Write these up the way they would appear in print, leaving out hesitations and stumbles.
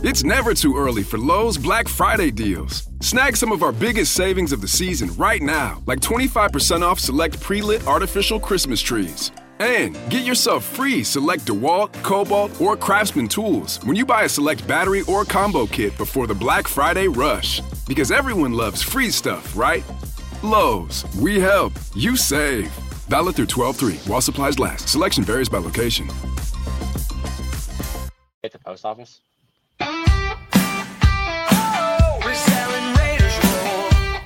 It's never too early for Lowe's Black Friday deals. Snag some of our biggest savings of the season right now, like 25% off select pre-lit artificial Christmas trees. And get yourself free select DeWalt, Cobalt, or Craftsman tools when you buy a select battery or combo kit before the Black Friday rush. Because everyone loves free stuff, right? Lowe's, we help, you save. Valid through 12/3 while supplies last. Selection varies by location. At the post office. Reselling Raiders roll.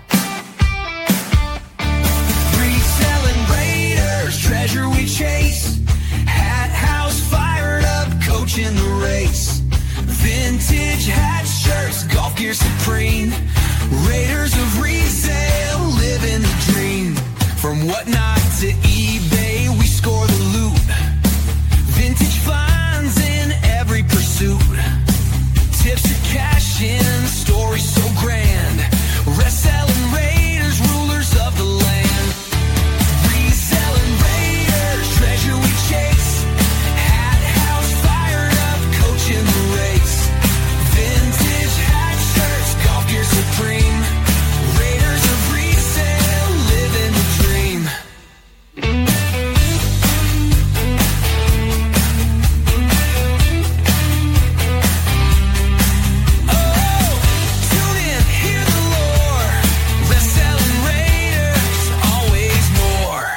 Reselling Raiders, treasure we chase. Hat house fired up, coaching the race. Vintage hats, shirts, golf gear supreme. Raiders of resale, living the dream. From whatnot to eBay, we score the loot. Vintage finds in every pursuit. Tips to cash in, stories so grand. Reselling Raiders, rulers of the land. Reselling Raiders, treasure we chase. Hat house fired up, coaching the race. Vintage hat shirts, golf gear supreme. Raiders of resale, living the dream. Tune in, hear the lore. Reselling Raiders, always more.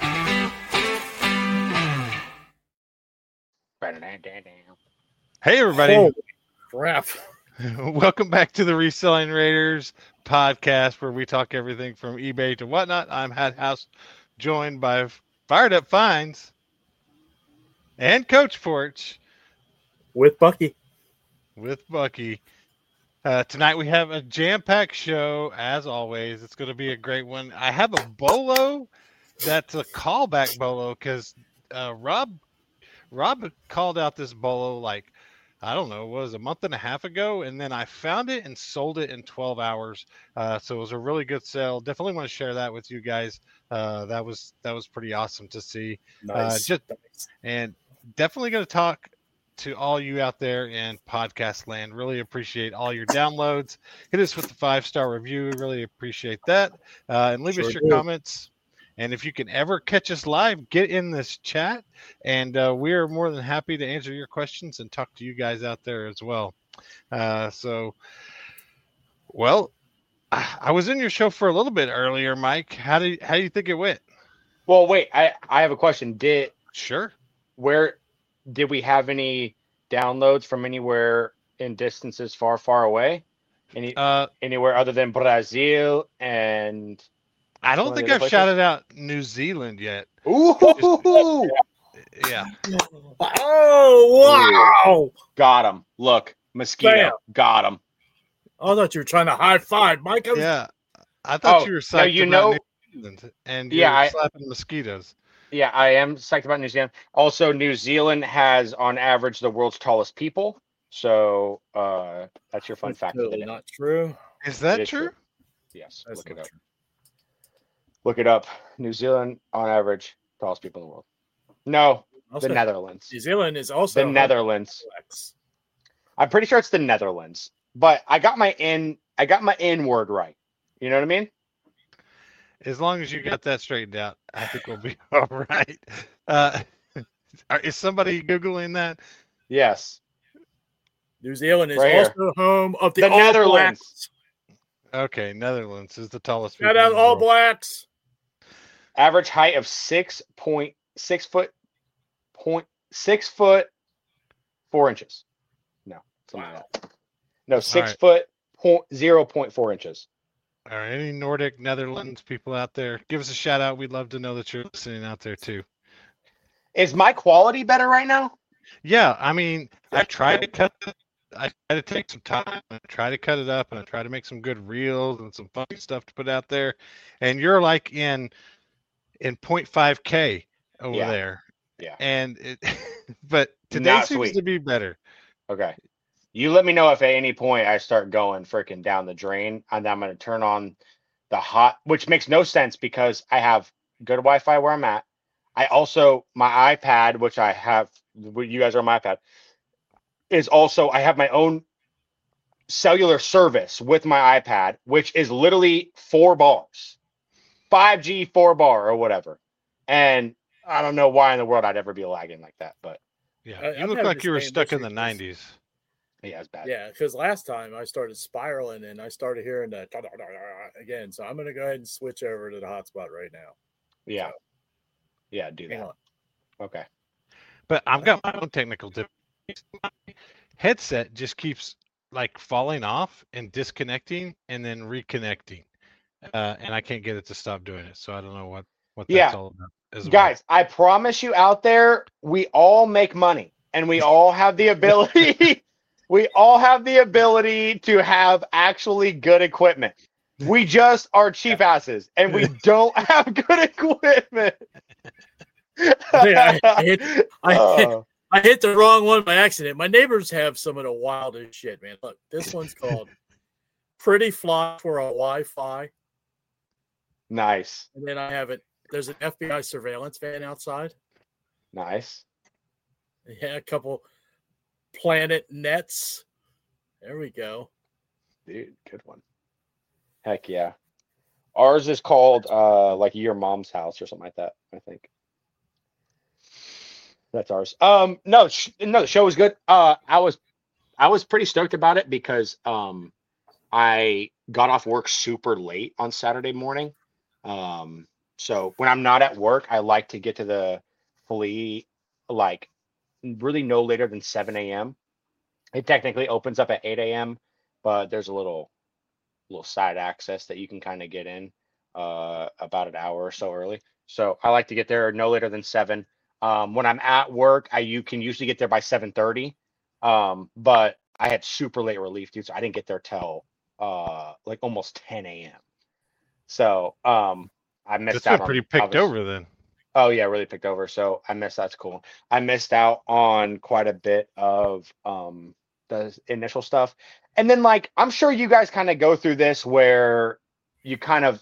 Hey, everybody. Holy crap. Welcome back to the Reselling Raiders podcast, where we talk everything from eBay to whatnot. I'm Hat House, joined by Fired Up Finds and Coach Porch With Bucky. with Bucky. Tonight we have a jam-packed show, as always. It's going to be a great one. I have a bolo that's a callback bolo because Rob called out this bolo like, I don't know, it was a month and a half ago, and then I found it and sold it in 12 hours. So it was a really good sale. Definitely want to share that with you guys. That was pretty awesome to see. Nice. And definitely going to talk to all you out there in podcast land. Really appreciate all your downloads. Hit us with the 5-star review. Really appreciate that. And leave us Sure your do. comments. And if you can ever catch us live, get in this chat. And we are more than happy to answer your questions and talk to you guys out there as well. I was in your show for a little bit earlier, Mike. How do you think it went? Well, wait, I have a question. Sure. Where did we have any downloads from anywhere in distances far, far away? Anywhere other than Brazil and I don't One of think the I've other shouted out New Zealand yet. ooh, Yeah. Oh, wow. got him. Look, mosquito, Bam. got him. I thought you were trying to high five, Mike. Yeah. I thought Oh, you were now psyched you about know- New Zealand and Yeah, you're I- slapping mosquitoes. Yeah, I am psyched about New Zealand. Also, New Zealand has, on average, the world's tallest people. So that's your fun That's fact. of the totally day. not true. Is that It is true? Yes, That's look it not up. true. Look it up. New Zealand, on average, tallest people in the world. No, Also, the Netherlands. New Zealand is also The Netherlands. complex. I'm pretty sure it's the Netherlands, but I got my N word right. You know what I mean? As long as you got that straightened out, I think we'll be all right. Is somebody Googling that? Yes. New Zealand is Right here. also home of the, The All Netherlands. Blacks. Okay, Netherlands is the tallest. Shout people out in the All world. Blacks. Average height of 6 foot 4 inches. No, something like that. No, 6 right. foot 0.4 inches. All right, any Nordic Netherlands people out there, give us a shout out. We'd love to know that you're listening out there too. Is my quality better right now? Yeah, I mean, I try to cut it. I try to take some time and try to cut it up, and I try to make some good reels and some funny stuff to put out there. And you're like in 0.5K over Yeah. there. Yeah. And it, but today Not seems sweet. to be better. Okay. You let me know if at any point I start going freaking down the drain, and I'm going to turn on the hot, which makes no sense because I have good Wi-Fi where I'm at. I also, my iPad, which I have, you guys are on my iPad, is also, I have my own cellular service with my iPad, which is literally 4 bars, 5G 4 bar or whatever. And I don't know why in the world I'd ever be lagging like that, but Yeah, I'm you look having like the you were same stuck in issue the 'cause- '90s. yeah, it's bad. Yeah, because last time I started spiraling and I started hearing that again. So I'm going to go ahead and switch over to the hotspot right now. Yeah. Yeah, do Hang that. on. Okay. But I've got my own technical difficulties. My headset just keeps like falling off and disconnecting and then reconnecting, and I can't get it to stop doing it. So I don't know what Yeah. that's all about. As well. Guys, I promise you out there, we all make money and we all have the ability. We all have the ability to have actually good equipment. We just are cheap asses and we don't have good equipment. I hit the wrong one by accident. My neighbors have some of the wildest shit, man. Look, this one's called Pretty Fly for a Wi-Fi. Nice. And then I have it. There's an FBI surveillance van outside. Nice. Yeah, a couple Planet Nets. There we go. Dude, good one. Heck yeah. Ours is called like Your Mom's House or something like that, I think. That's ours. No, the show was good. I was pretty stoked about it because I got off work super late on Saturday morning. So when I'm not at work, I like to get to the flea like really no later than 7 a.m. It technically opens up at 8 a.m., but there's a little side access that you can kind of get in about an hour or so early. So I like to get there no later than 7. When I'm at work, you can usually get there by 7:30. But I had super late relief, dude, so I didn't get there till like almost 10 a.m. So I missed That's out pretty on picked over then. Oh yeah, really picked over. So I missed that's cool. I missed out on quite a bit of the initial stuff. And then like I'm sure you guys kind of go through this where you kind of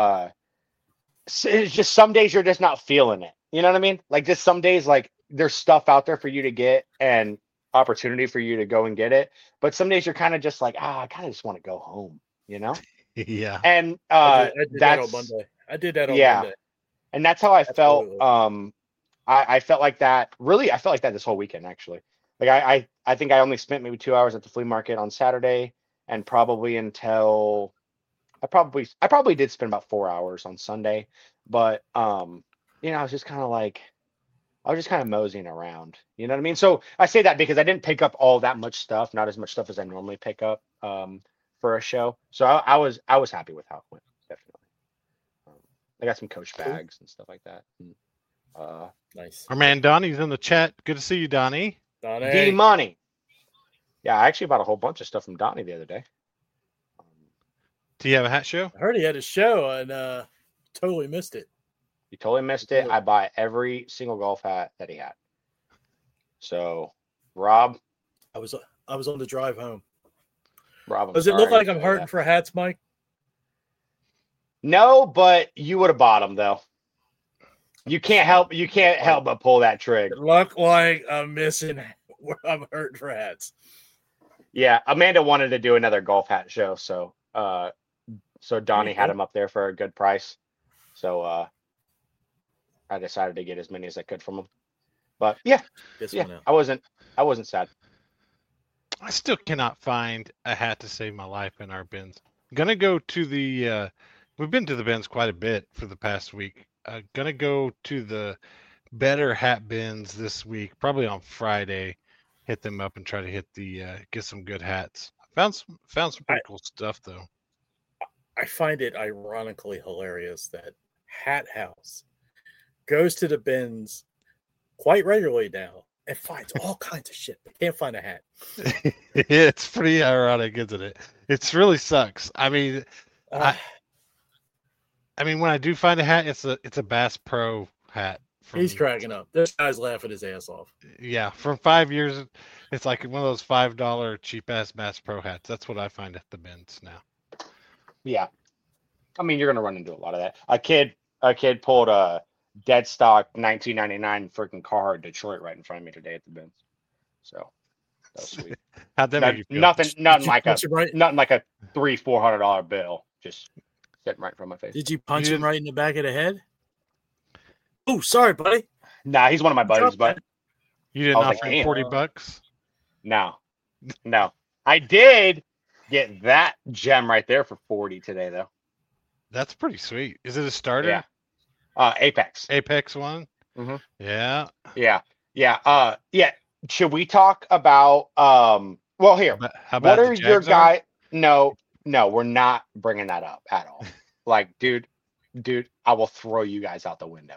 it's just some days you're just not feeling it. You know what I mean? Like just some days like there's stuff out there for you to get and opportunity for you to go and get it. But some days you're kind of just like, I kind of just want to go home, you know? Yeah. And I did that on that's Monday. I did that on yeah. Monday. And that's how I felt. Absolutely. I felt like that. Really, I felt like that this whole weekend. Actually, like I think I only spent maybe 2 hours at the flea market on Saturday, and probably until I probably did spend about 4 hours on Sunday. But I was just kind of like I was just kind of moseying around. You know what I mean? So I say that because I didn't pick up all that much stuff, not as much stuff as I normally pick up for a show. So I was happy with how it went. Definitely. I got some Coach bags and stuff like that. And, Nice. Our man Donnie's in the chat. Good to see you, Donnie. D Money. Yeah, I actually bought a whole bunch of stuff from Donnie the other day. Do you have a hat show? I heard he had a show and totally missed it. You totally missed it. I buy every single golf hat that he had. So, Rob. I was on the drive home. Rob, I'm Does it look sorry like I'm for hurting that. for hats, Mike? No, but you would have bought them though. You can't help but pull that trig. It looked like I'm missing. I'm hurting for hats. Yeah, Amanda wanted to do another golf hat show, so Donnie had go. him up there for a good price. So I decided to get as many as I could from him. But yeah, This yeah, one out. I wasn't sad. I still cannot find a hat to save my life in our bins. Gonna go to the. We've been to the bins quite a bit for the past week. Gonna go to the better hat bins this week, probably on Friday. Hit them up and try to hit the get some good hats. Found some pretty cool stuff though. I find it ironically hilarious that Hat House goes to the bins quite regularly now and finds all kinds of shit, but can't find a hat. It's pretty ironic, isn't it? It's really sucks. I mean, I mean, when I do find a hat, it's a Bass Pro hat. He's cracking up. This guy's laughing his ass off. Yeah, from 5 years, it's like one of those $5 cheap ass Bass Pro hats. That's what I find at the bins now. Yeah, I mean you're gonna run into a lot of that. A kid pulled a dead stock 1999 freaking car in Detroit right in front of me today at the bins. So that was sweet. How'd that make you feel? Nothing Did you like a punch him right? nothing like a $300-$400 bill just sitting right in front of my face. Did you punch You him didn't- right in the back of the head? Oh, sorry, buddy. Nah, he's one of my buddies, but You didn't I was like, offer him damn. $40? no. I did get that gem right there for 40 today, though. That's pretty sweet. Is it a starter? Yeah. Apex. Apex one? Mhm. Yeah. Yeah. Should we talk about well, here. How about What the are your Jags guy? No, we're not bringing that up at all. Like, dude, I will throw you guys out the window.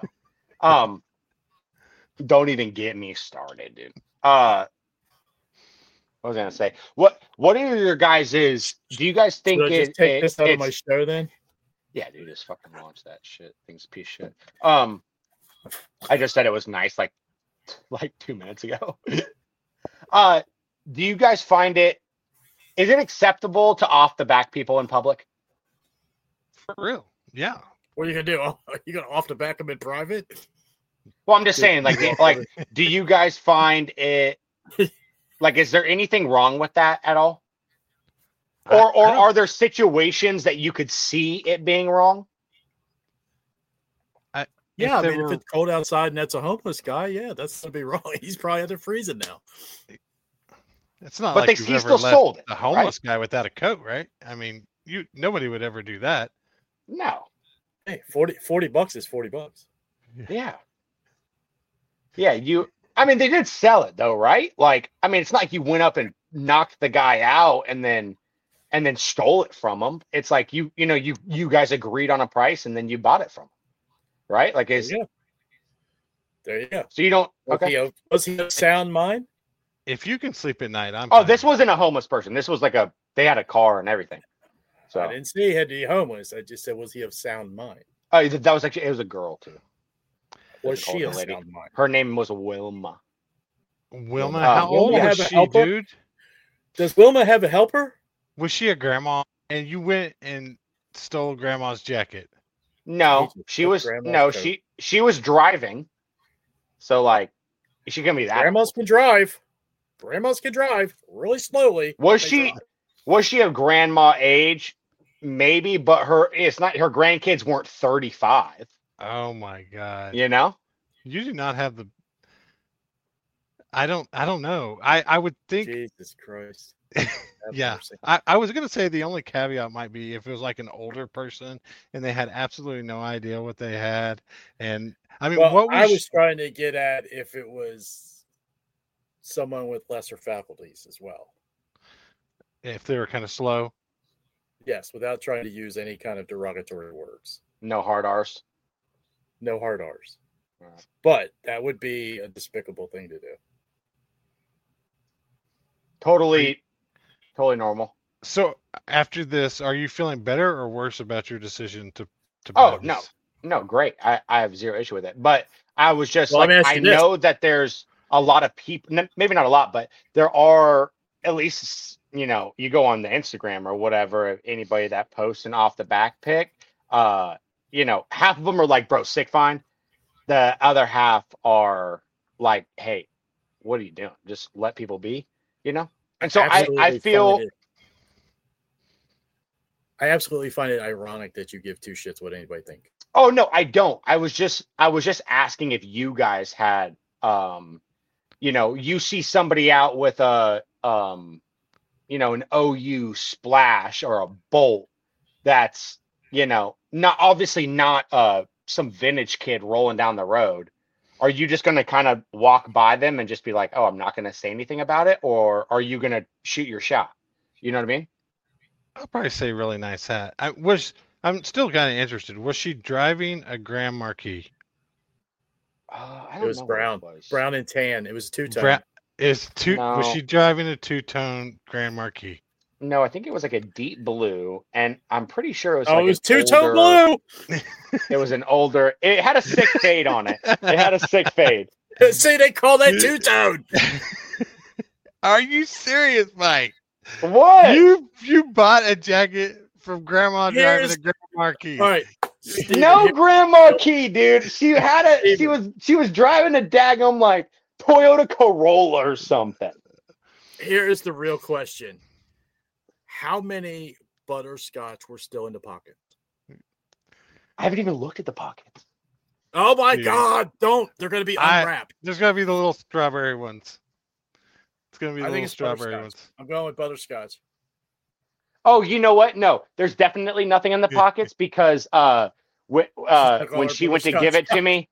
Don't even get me started, dude. What was I gonna say? What are your guys' do you guys think Should I just take this out of my show then? Yeah, dude, just fucking launch that shit. Thing's a piece of shit. I just said it was nice like 2 minutes ago. Do you guys find is it acceptable to off the back people in public? For real? Yeah. What are you gonna do? Are you gonna off the back him in private? Well, I'm just saying, like, do you guys find it like, is there anything wrong with that at all? Or are there situations that you could see it being wrong? Yeah, If if it's cold outside and that's a homeless guy, yeah, that's gonna be wrong. He's probably out there freezing now. It's not But like they you've he ever still left sold it, a homeless guy without a coat, right? I mean, nobody would ever do that. No. Hey, $40 is $40. Yeah. Yeah, I mean, they did sell it though, right? Like, I mean, it's not like you went up and knocked the guy out and then stole it from him. It's like you guys agreed on a price and then you bought it from him, right? Like, There you go. so you don't okay. Was he of sound mind? If you can sleep at night, I'm. Oh, fine. this wasn't a homeless person. This was like they had a car and everything. So I didn't say he had to be homeless. I just said, was he of sound mind? that was actually, it was a girl too. Was An she older of lady. sound mind? Her name was Wilma. Wilma, Wilma how old have was a she, helper? dude? Does Wilma have a helper? Was she a grandma? And you went and stole grandma's jacket? No, Jesus, she took was grandma's coat. she was driving. So like, she gonna be that. Grandmas can drive. Grandmas can drive really slowly. Was They she drive. was she of grandma age? Maybe, but it's not. Her grandkids weren't 35. Oh my god! You know. You do not have the. I don't know. I would think. Jesus Christ. Have Yeah. mercy. I was gonna say the only caveat might be if it was like an older person and they had absolutely no idea what they had, and I mean, Well, what was, I was trying to get at if it was someone with lesser faculties as well. if they were kind of slow? Yes, without trying to use any kind of derogatory words. No hard R's. No hard R's. Right. But that would be a despicable thing to do. Totally normal. So after this, are you feeling better or worse about your decision to buy Oh this? no, great. I have zero issue with it. But I was just Well, let me like, ask I you this. know that there's a lot of people, maybe not a lot, but there are at least, you go on the Instagram or whatever, anybody that posts an off the back pic, half of them are like, bro, sick fine. The other half are like, hey, what are you doing? Just let people be, And so I Absolutely feel, find it- I absolutely find it ironic that you give two shits what anybody think. oh no, I don't. I was just asking if you guys had, you see somebody out with a, an OU splash or a bolt that's, not obviously not some vintage kid rolling down the road. Are you just going to kind of walk by them and just be like, oh, I'm not going to say anything about it? Or are you going to shoot your shot? You know what I mean? I'll probably say really nice hat. I'm still kind of interested. Was she driving a Grand Marquis? I It don't was know what brown. was. Brown and tan. It was two-tone. Was No. she driving a two-tone Grand Marquis? No, I think it was like a deep blue, and I'm pretty sure it was. Oh, like it was an two-tone older- blue. It was an older. It had a sick fade on it. It had a sick fade. See, they call that two-tone. Are you serious, Mike? What? You bought a jacket from Grandma driving Here's- a Grand Marquis? All right. Steven, No here- Grandma Key, dude. She had she was driving a daggum like Toyota Corolla or something. Here is the real question: how many butterscotch were still in the pocket? I haven't even looked at the pockets. Oh my Dude. God! Don't. They're going to be unwrapped. There's gonna be the little strawberry ones. It's gonna be the I think little it's strawberry butterscotch. ones. I'm going with butterscotch. Oh, you know what? No, there's definitely nothing in the pockets because when she went to give it to me,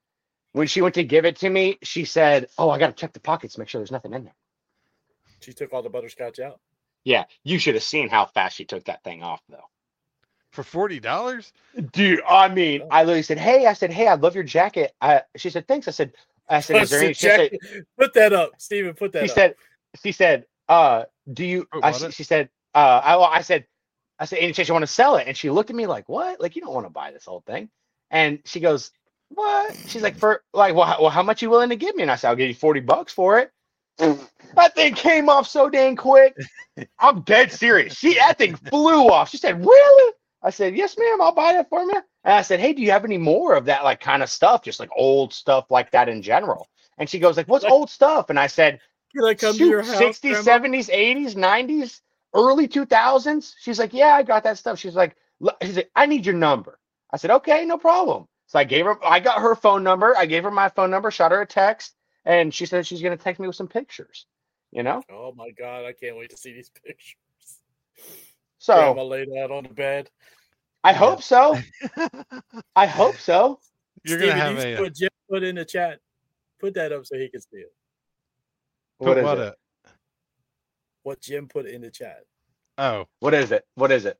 she said, "Oh, I got to check the pockets, make sure there's nothing in there." She took all the butterscotch out. Yeah, you should have seen how fast she took that thing off, though. For $40? Dude, I mean, I literally said, "Hey," I love your jacket. She said, "Thanks." I said, "Is there any?" She said, put that up, Steven. Put that up. She said, "Do you?" She said, I said, "Any chance you want to sell it?" And she looked at me like, "What? Like, you don't want to buy this whole thing?" And she goes, "What?" She's like, well, how much you willing to give me?" And I said, "I'll give you $40 for it." That thing came off so dang quick. I'm dead serious. That thing flew off. She said, "Really?" I said, "Yes, ma'am. I'll buy it for you." And I said, "Hey, do you have any more of that like kind of stuff? Just like old stuff like that in general?" And she goes like, "What's old stuff?" And I said, "Can I come to your house, 60s, Grandma?" 70s, 80s, 90s, early 2000s. She's like, "Yeah, I got that stuff." She's like, "I need your number." I said, "Okay, no problem." So I got her phone number. I gave her my phone number, shot her a text, and she said she's going to text me with some pictures, you know? Oh my God, I can't wait to see these pictures. So Grandma laid out on the bed. I hope so. I hope so. You're Steven, gonna have you put Jim put in the chat. Put that up so he can see it. What is it? What Jim put in the chat. Oh. What is it? What is it?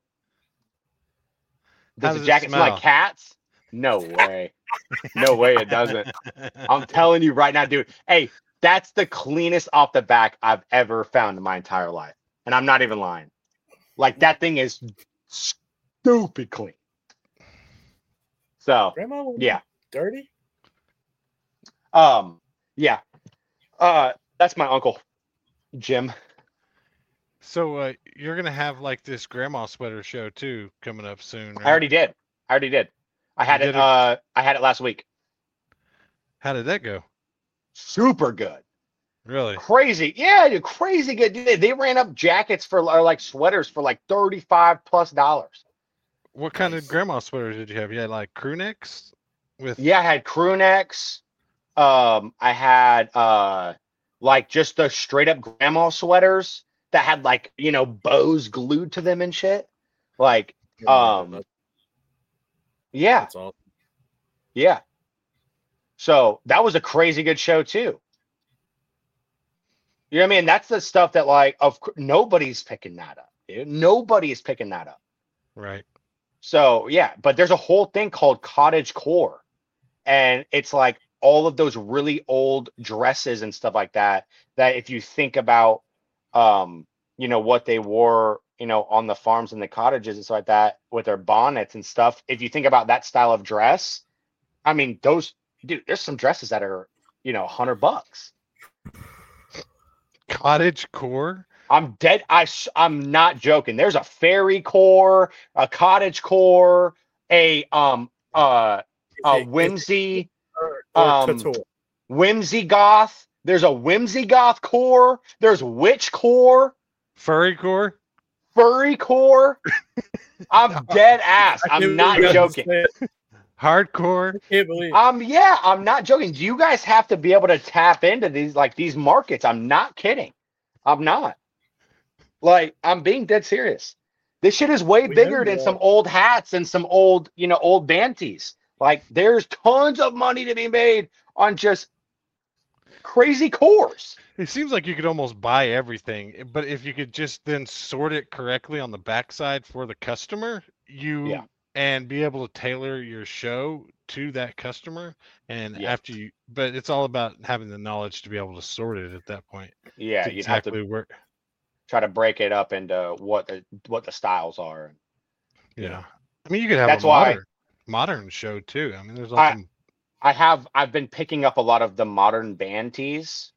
Does the jacket smell like cats? No way. No way it doesn't. I'm telling you right now, dude. Hey, that's the cleanest off the back I've ever found in my entire life. And I'm not even lying. Like, that thing is stupid clean. So, Grandma, yeah. Dirty? Yeah. That's my uncle, Jim. So you're gonna have like this grandma sweater show too coming up soon, right? I already did. I had it. I had it last week. How did that go? Super good. Really? Crazy. Yeah, dude, crazy good. They ran up jackets or like sweaters for like $35+. What kind of grandma sweaters did you have? You had like crew necks with. Yeah, I had crew necks. I had like just the straight up grandma sweaters that had like, bows glued to them and shit. Like, yeah. That's awesome. Yeah. So that was a crazy good show too. You know what I mean? That's the stuff that like nobody's picking that up, dude. Nobody is picking that up. Right. So yeah, but there's a whole thing called cottage core. And it's like all of those really old dresses and stuff like that if you think about what they wore, on the farms and the cottages and stuff like that with their bonnets and stuff. If you think about that style of dress, I mean, there's some dresses that are, $100. Cottage core? I'm dead. I'm not joking. There's a fairy core, a cottage core, a whimsy, whimsy goth. There's a whimsy goth core. There's witch core. Furry core? Furry core. I'm dead ass. I'm not joking. Hardcore. I can't believe. Yeah, I'm not joking. You guys have to be able to tap into these markets. I'm not kidding. I'm not. Like, I'm being dead serious. This shit is way bigger than some old hats and some old, old banties. Like, there's tons of money to be made on just crazy cores. It seems like you could almost buy everything, but if you could just then sort it correctly on the backside for the customer, and be able to tailor your show to that customer. And but it's all about having the knowledge to be able to sort it at that point. Yeah, you'd have to try to break it up into what the styles are. Yeah, I mean, you could have modern show too. I mean, there's I've been picking up a lot of the modern band tees.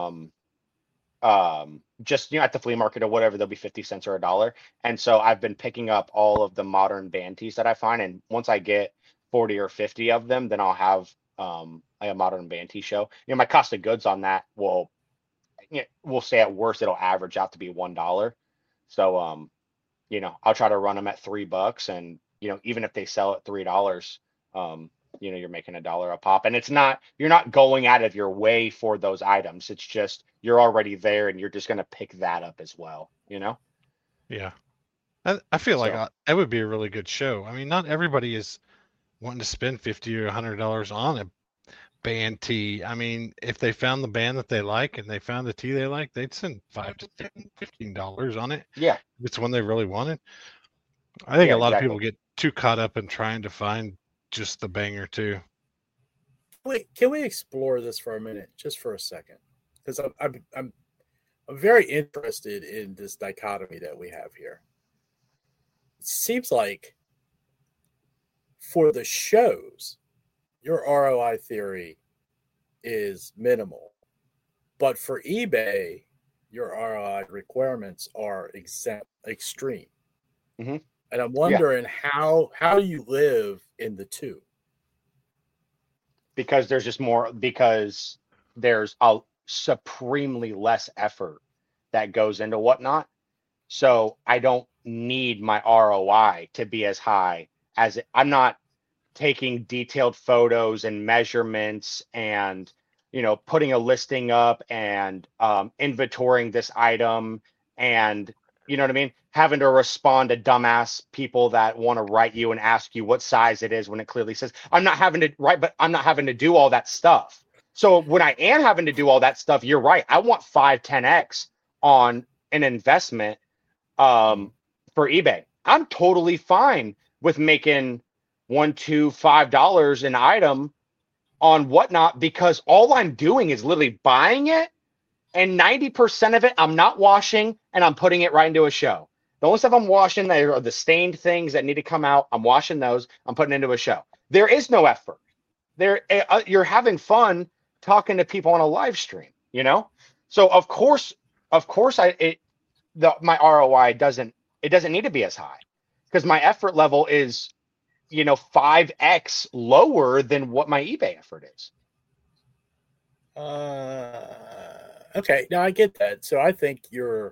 Just at the flea market or whatever, they'll be 50 cents or $1. And so I've been picking up all of the modern band tees that I find, and once I get 40 or 50 of them, then I'll have a modern band tee show. My cost of goods on that will we'll say at worst it'll average out to be $1. So I'll try to run them at $3, and even if they sell at $3, you're making $1 a pop, and you're not going out of your way for those items. It's just you're already there, and you're just going to pick that up as well. Yeah. I feel like it would be a really good show. I mean, not everybody is wanting to spend $50 or $100 on a band tee. I mean, if they found the band that they like and they found the tee they like, they'd spend $5 to $10, $15 on it. Yeah, if it's one they really wanted. I think a lot exactly. of people get too caught up in trying to find just the banger too. Wait, can we explore this for a minute, just for a second? Because I'm very interested in this dichotomy that we have here. It seems like for the shows, your ROI theory is minimal, but for eBay, your ROI requirements are extreme. Mm-hmm. And I'm wondering how you live in the two. Because there's a supremely less effort that goes into Whatnot. So I don't need my ROI to be as high as I'm not taking detailed photos and measurements and, putting a listing up and inventorying this item and, you know what I mean? Having to respond to dumbass people that want to write you and ask you what size it is when it clearly says I'm not having to do all that stuff. So when I am having to do all that stuff, you're right. I want 5, 10x on an investment for eBay. I'm totally fine with making $1, $2, $5 an item on Whatnot, because all I'm doing is literally buying it, and 90% of it I'm not washing, and I'm putting it right into a show. The only stuff I'm washing there are the stained things that need to come out. I'm washing those. I'm putting into a show. There is no effort. You're having fun talking to people on a live stream, So of course, my ROI doesn't need to be as high, because my effort level is, 5x lower than what my eBay effort is. Okay, now I get that. So I think you're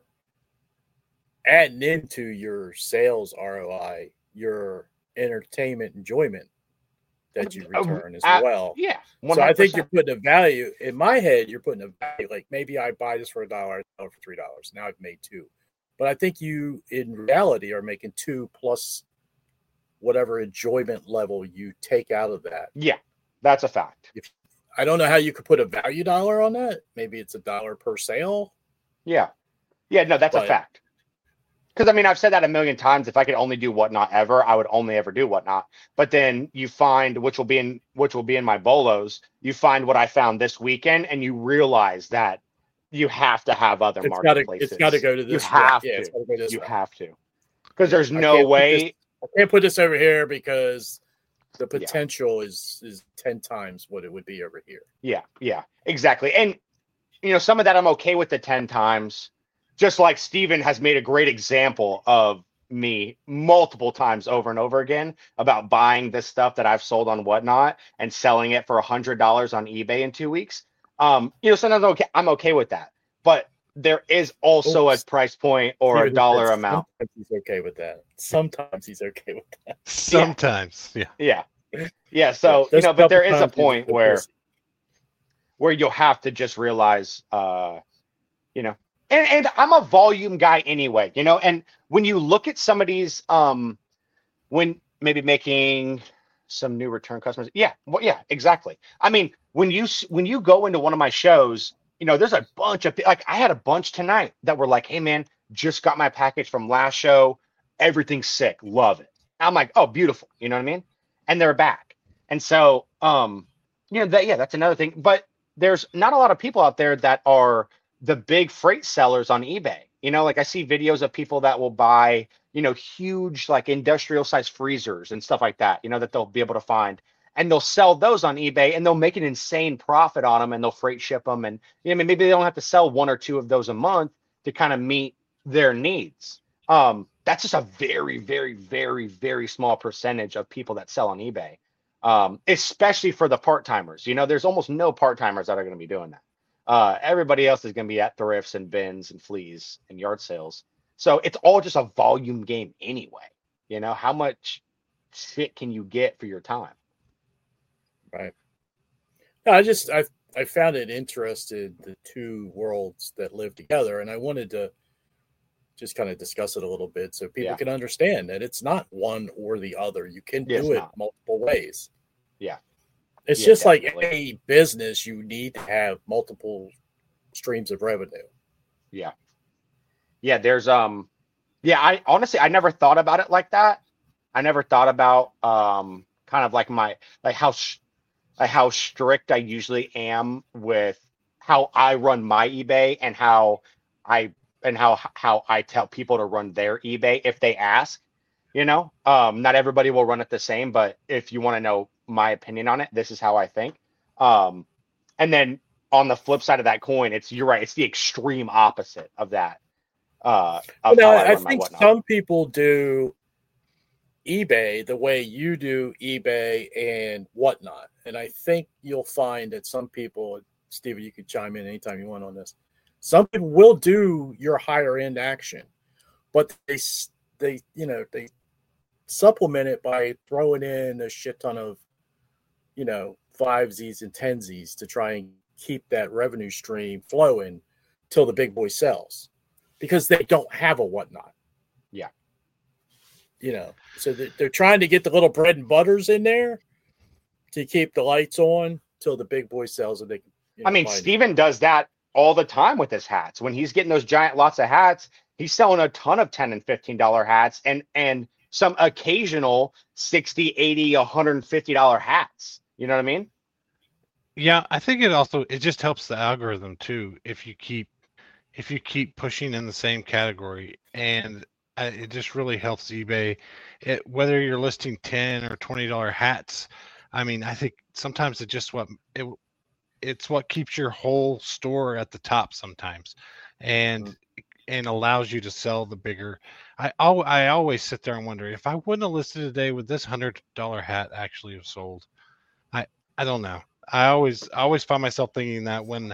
adding into your sales ROI, your entertainment enjoyment that you return as well. Yeah. 100%. So I think you're putting a value in my head. You're putting a value, like maybe I buy this for $1, I sell it for $3. Now I've made $2, but I think you in reality are making 2 plus whatever enjoyment level you take out of that. Yeah, that's a fact. I don't know how you could put a value dollar on that. Maybe it's $1 per sale. Yeah. No, that's a fact. Because I've said that a million times. If I could only do Whatnot ever, I would only ever do Whatnot. But then you find, which will be in my bolos, you find what I found this weekend, and you realize that you have to have other marketplaces. It's got to go to this. You have to. It's gotta go this you way. have to. Because there's no way. I can't put this over here because the potential is 10 times what it would be over here. Yeah, exactly. And, some of that I'm okay with the 10 times. Just like Steven has made a great example of me multiple times over and over again about buying this stuff that I've sold on Whatnot and selling it for $100 on eBay in 2 weeks. Sometimes I'm okay with that. But there is also a price point or a dollar amount. Sometimes he's okay with that. Sometimes he's okay with that. Sometimes, yeah. So but there is a point where you'll have to just realize, and I'm a volume guy anyway, and when you look at some of these, when maybe making some new return customers, exactly. When you go into one of my shows, there's a bunch of, like, I had a bunch tonight that were like, hey man, just got my package from last show. Everything's sick. Love it. I'm like, oh, beautiful. You know what I mean? And they're back. And so, that's another thing, but there's not a lot of people out there that are the big freight sellers on eBay. Like I see videos of people that will buy, huge, like industrial size freezers and stuff like that, that they'll be able to find. And they'll sell those on eBay and they'll make an insane profit on them, and they'll freight ship them. And maybe they don't have to sell 1 or 2 of those a month to kind of meet their needs. That's just a very, very, very, very small percentage of people that sell on eBay, especially for the part-timers. There's almost no part-timers that are going to be doing that. Everybody else is going to be at thrifts and bins and fleas and yard sales. So it's all just a volume game anyway. You know, how much shit can you get for your time? Right. No, I found it interesting, the two worlds that live together, and I wanted to just kind of discuss it a little bit so people can understand that it's not one or the other. You can do it multiple ways. Yeah. It's just definitely. Like any business, you need to have multiple streams of revenue. Yeah. Yeah, there's I honestly I never thought about it like that. I never thought about kind of like how strict I usually am with how I run my eBay and how I tell people to run their eBay if they ask. You know, not everybody will run it the same, but if you want to know my opinion on it, this is how I think. And then on the flip side of that coin, you're right. It's the extreme opposite of that. I think some people do eBay the way you do eBay and whatnot. And I think you'll find that some people, Steven, you can chime in anytime you want on this. Some people will do your higher end action, but they supplement it by throwing in a shit ton of, 5Zs and 10Zs to try and keep that revenue stream flowing till the big boy sells, because they don't have a whatnot. Yeah. So they're trying to get the little bread and butters in there to keep the lights on till the big boy sells, and they can. Steven does that all the time with his hats. When he's getting those giant lots of hats, he's selling a ton of $10 and $15 hats and some occasional $60, $80, $150 hats. You know what I mean? Yeah, I think it just helps the algorithm too if you keep pushing in the same category, and it just really helps eBay. Whether you're listing $10 or $20 hats, I think sometimes it's what keeps your whole store at the top sometimes, and allows you to sell the bigger. I always sit there and wonder, if I wouldn't have listed today, would this $100 hat actually have sold? I don't know. I always find myself thinking that when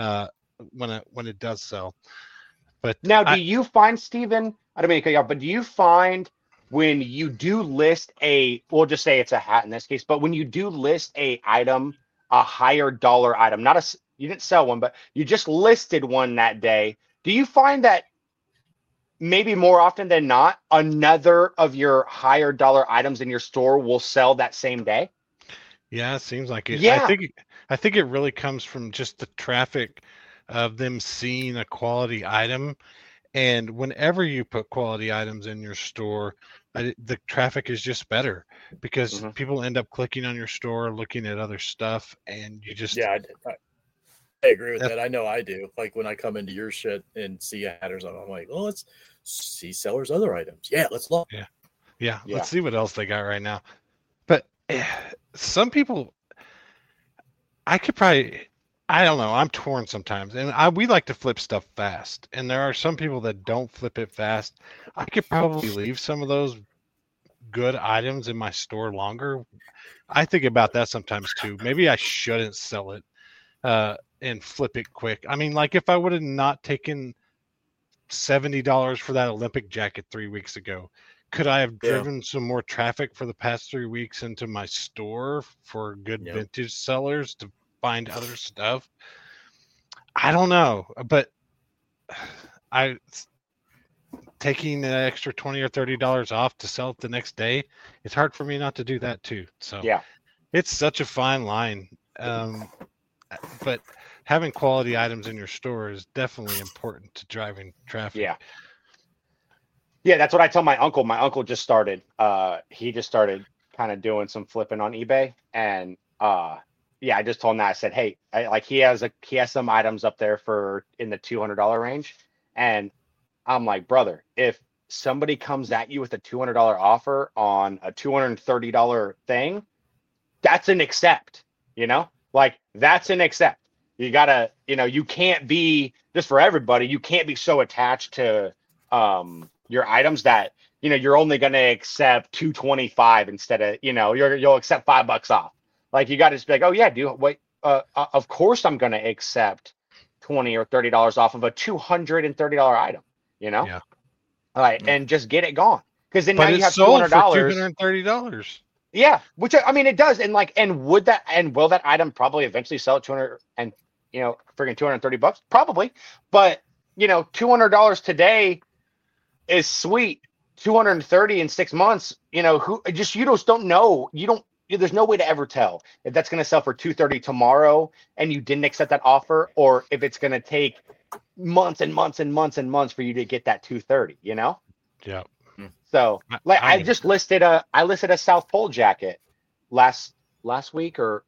it does sell. But now, do you find, Steven, I don't mean to cut you off, but do you find when you do list we'll just say it's a hat in this case, but when you do list a higher dollar item, you didn't sell one, but you just listed one that day, do you find that maybe more often than not, another of your higher dollar items in your store will sell that same day? Yeah, it seems like it. Yeah. I think it really comes from just the traffic of them seeing a quality item. And whenever you put quality items in your store, the traffic is just better, because people end up clicking on your store, looking at other stuff, and you just... Yeah, I agree with that. I know I do. Like when I come into your shit and see a hat or something, I'm like, let's see sellers' other items. Yeah, let's look. Yeah. Let's see what else they got right now. But some people, I don't know. I'm torn sometimes, and we like to flip stuff fast. And there are some people that don't flip it fast. I could probably leave some of those good items in my store longer. I think about that sometimes too. Maybe I shouldn't sell it and flip it quick. Like if I would have not taken $70 for that Olympic jacket 3 weeks ago, could I have driven some more traffic for the past 3 weeks into my store for good vintage sellers to find other stuff? I don't know, but taking an extra $20 or $30 off to sell it the next day, it's hard for me not to do that too. So it's such a fine line. But having quality items in your store is definitely important to driving traffic. Yeah, that's what I tell my uncle. My uncle just started. He just started kind of doing some flipping on eBay, and I just told him that. I said, hey, he has some items up there in the $200 range, and I'm like, brother, if somebody comes at you with a $200 offer on a $230 thing, that's an accept. That's an accept. You gotta, you can't be, just for everybody, you can't be so attached to your items that you're only going to accept $225 instead of you'll accept $5 off. Like, you got to just be like, oh yeah, dude, wait, of course I'm going to accept $20 or $30 off of a $230 item, you know? Yeah. All right, and just get it gone. Because then now But you have it's sold for $200. $230. Yeah, which I mean it does, and will that item probably eventually sell at 200 and friggin' $230? Probably, but $200 today is sweet. 230 in 6 months. You just don't know. There's no way to ever tell if that's going to sell for 230 tomorrow and you didn't accept that offer, or if it's going to take months and months and months and months for you to get that 230. Yeah. So I listed a South Pole jacket last week for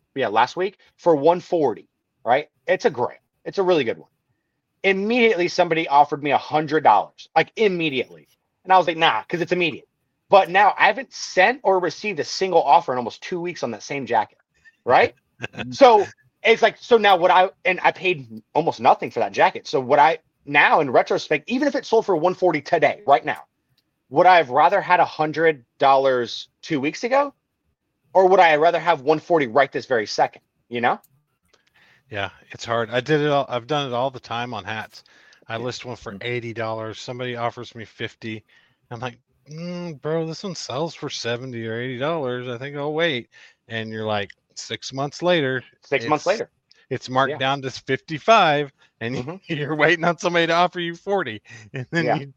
$140. Right? It's a grail. It's a really good one. Immediately somebody offered me $100, like immediately, and I was like, nah, because it's immediate. But now I haven't sent or received a single offer in almost 2 weeks on that same jacket. Right? So it's like, now I paid almost nothing for that jacket. So now in retrospect, even if it sold for $140 today, right now, would I have rather had $100 2 weeks ago, or would I rather have $140 right this very second? Yeah, it's hard. I've done it all the time on hats. I list one for $80. Somebody offers me $50. I'm like, bro, this one sells for $70 or $80. I think I'll wait. And you're like, 6 months later. 6 months later. It's marked down to 55, and you're waiting on somebody to offer you 40. And then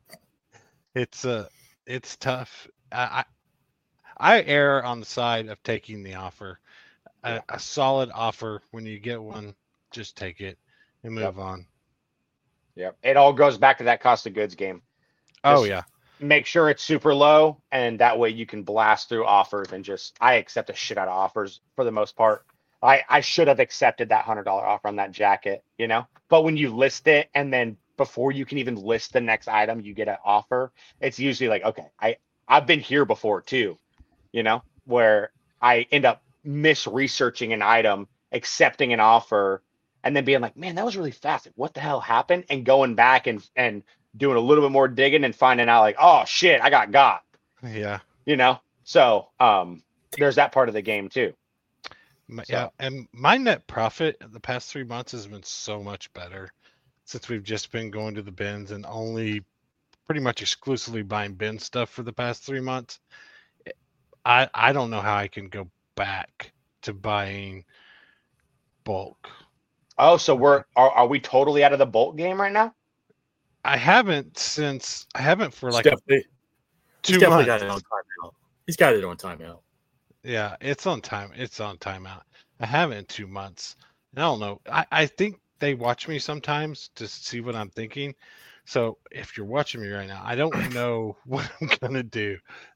it's tough. I err on the side of taking the offer. A solid offer, when you get one, just take it and move on. Yep. It all goes back to that cost of goods game. Just make sure it's super low, and that way you can blast through offers. And I accept the shit out of offers for the most part. I should have accepted that $100 offer on that jacket, but when you list it, and then before you can even list the next item, you get an offer, it's usually like, okay, I've been here before too, where I end up researching an item, accepting an offer, and then being like, man, that was really fast. Like, what the hell happened? And going back and doing a little bit more digging and finding out like, oh shit, I got. Yeah. So there's that part of the game too. Yeah. And my net profit the past 3 months has been so much better since we've just been going to the bins and only pretty much exclusively buying bin stuff for the past 3 months. I don't know how I can go back to buying bulk. Oh, so are we totally out of the bulk game right now? I haven't for like definitely, 2 he's months. got it on timeout. He's got it on timeout. Yeah, it's on timeout. I haven't in 2 months. I don't know. I think they watch me sometimes to see what I'm thinking. So if you're watching me right now, I don't know what I'm gonna do.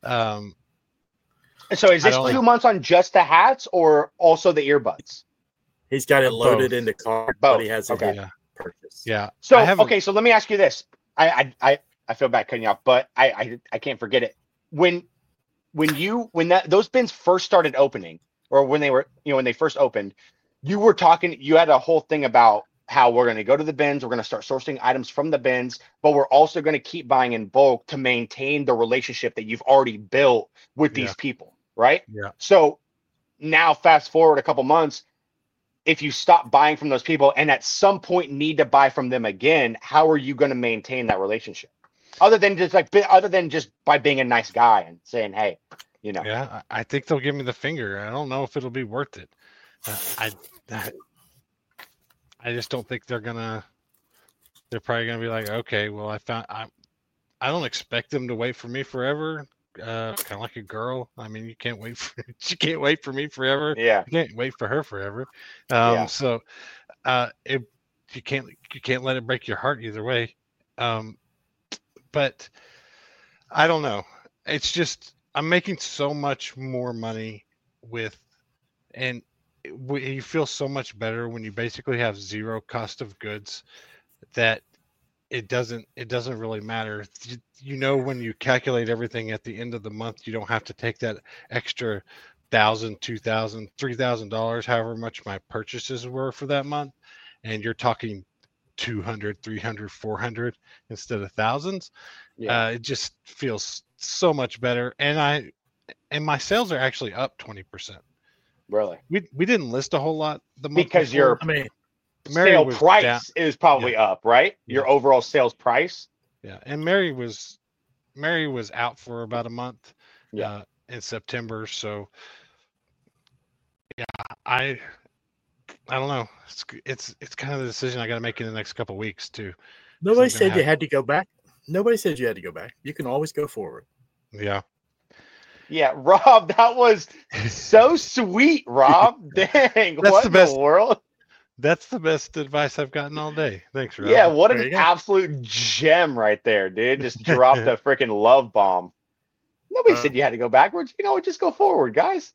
So is this 2 months on just the hats or also the earbuds? He's got it loaded Both. in the cart, Both. but he hasn't purchased. Yeah. So so let me ask you this. I feel bad cutting you off, but I can't forget it. When those bins first started opening, or when they first opened, you had a whole thing about how we're going to go to the bins, we're going to start sourcing items from the bins, but we're also going to keep buying in bulk to maintain the relationship that you've already built with these people, right? Yeah. So now fast forward a couple months, if you stop buying from those people and at some point need to buy from them again, how are you going to maintain that relationship? Other than just by being a nice guy and saying, hey, Yeah, I think they'll give me the finger. I don't know if it'll be worth it. I just don't think they're probably gonna be like, okay, well, I don't expect them to wait for me forever. Kind of like a girl. I mean, she can't wait for me forever. Yeah. You can't wait for her forever. So you can't let it break your heart either way. But I don't know. It's just, I'm making so much more money and you feel so much better when you basically have zero cost of goods, that it doesn't really matter. When you calculate everything at the end of the month, you don't have to take that extra $1,000, $2,000, $3,000, however much my purchases were for that month, and you're talking 200, 300, 400 instead of thousands. It just feels so much better, and my sales are actually up 20%. Really? We didn't list a whole lot the month Because before. I mean, Mary sale was price down. is probably up, right? Yeah. Your overall sales price. Yeah, and Mary was out for about a month. Yeah. In September. So yeah, I don't know. It's kind of the decision I got to make in the next couple of weeks too. Nobody I'm gonna said you have- had to go back. Nobody said you had to go back. You can always go forward. Yeah. Yeah, Rob, that was so sweet, Rob. Dang, That's what the in best- the world? That's the best advice I've gotten all day. Thanks, Rob. Yeah, what There an you go. absolute gem right there, dude. Just dropped a freaking love bomb. Nobody said you had to go backwards. Just go forward, guys.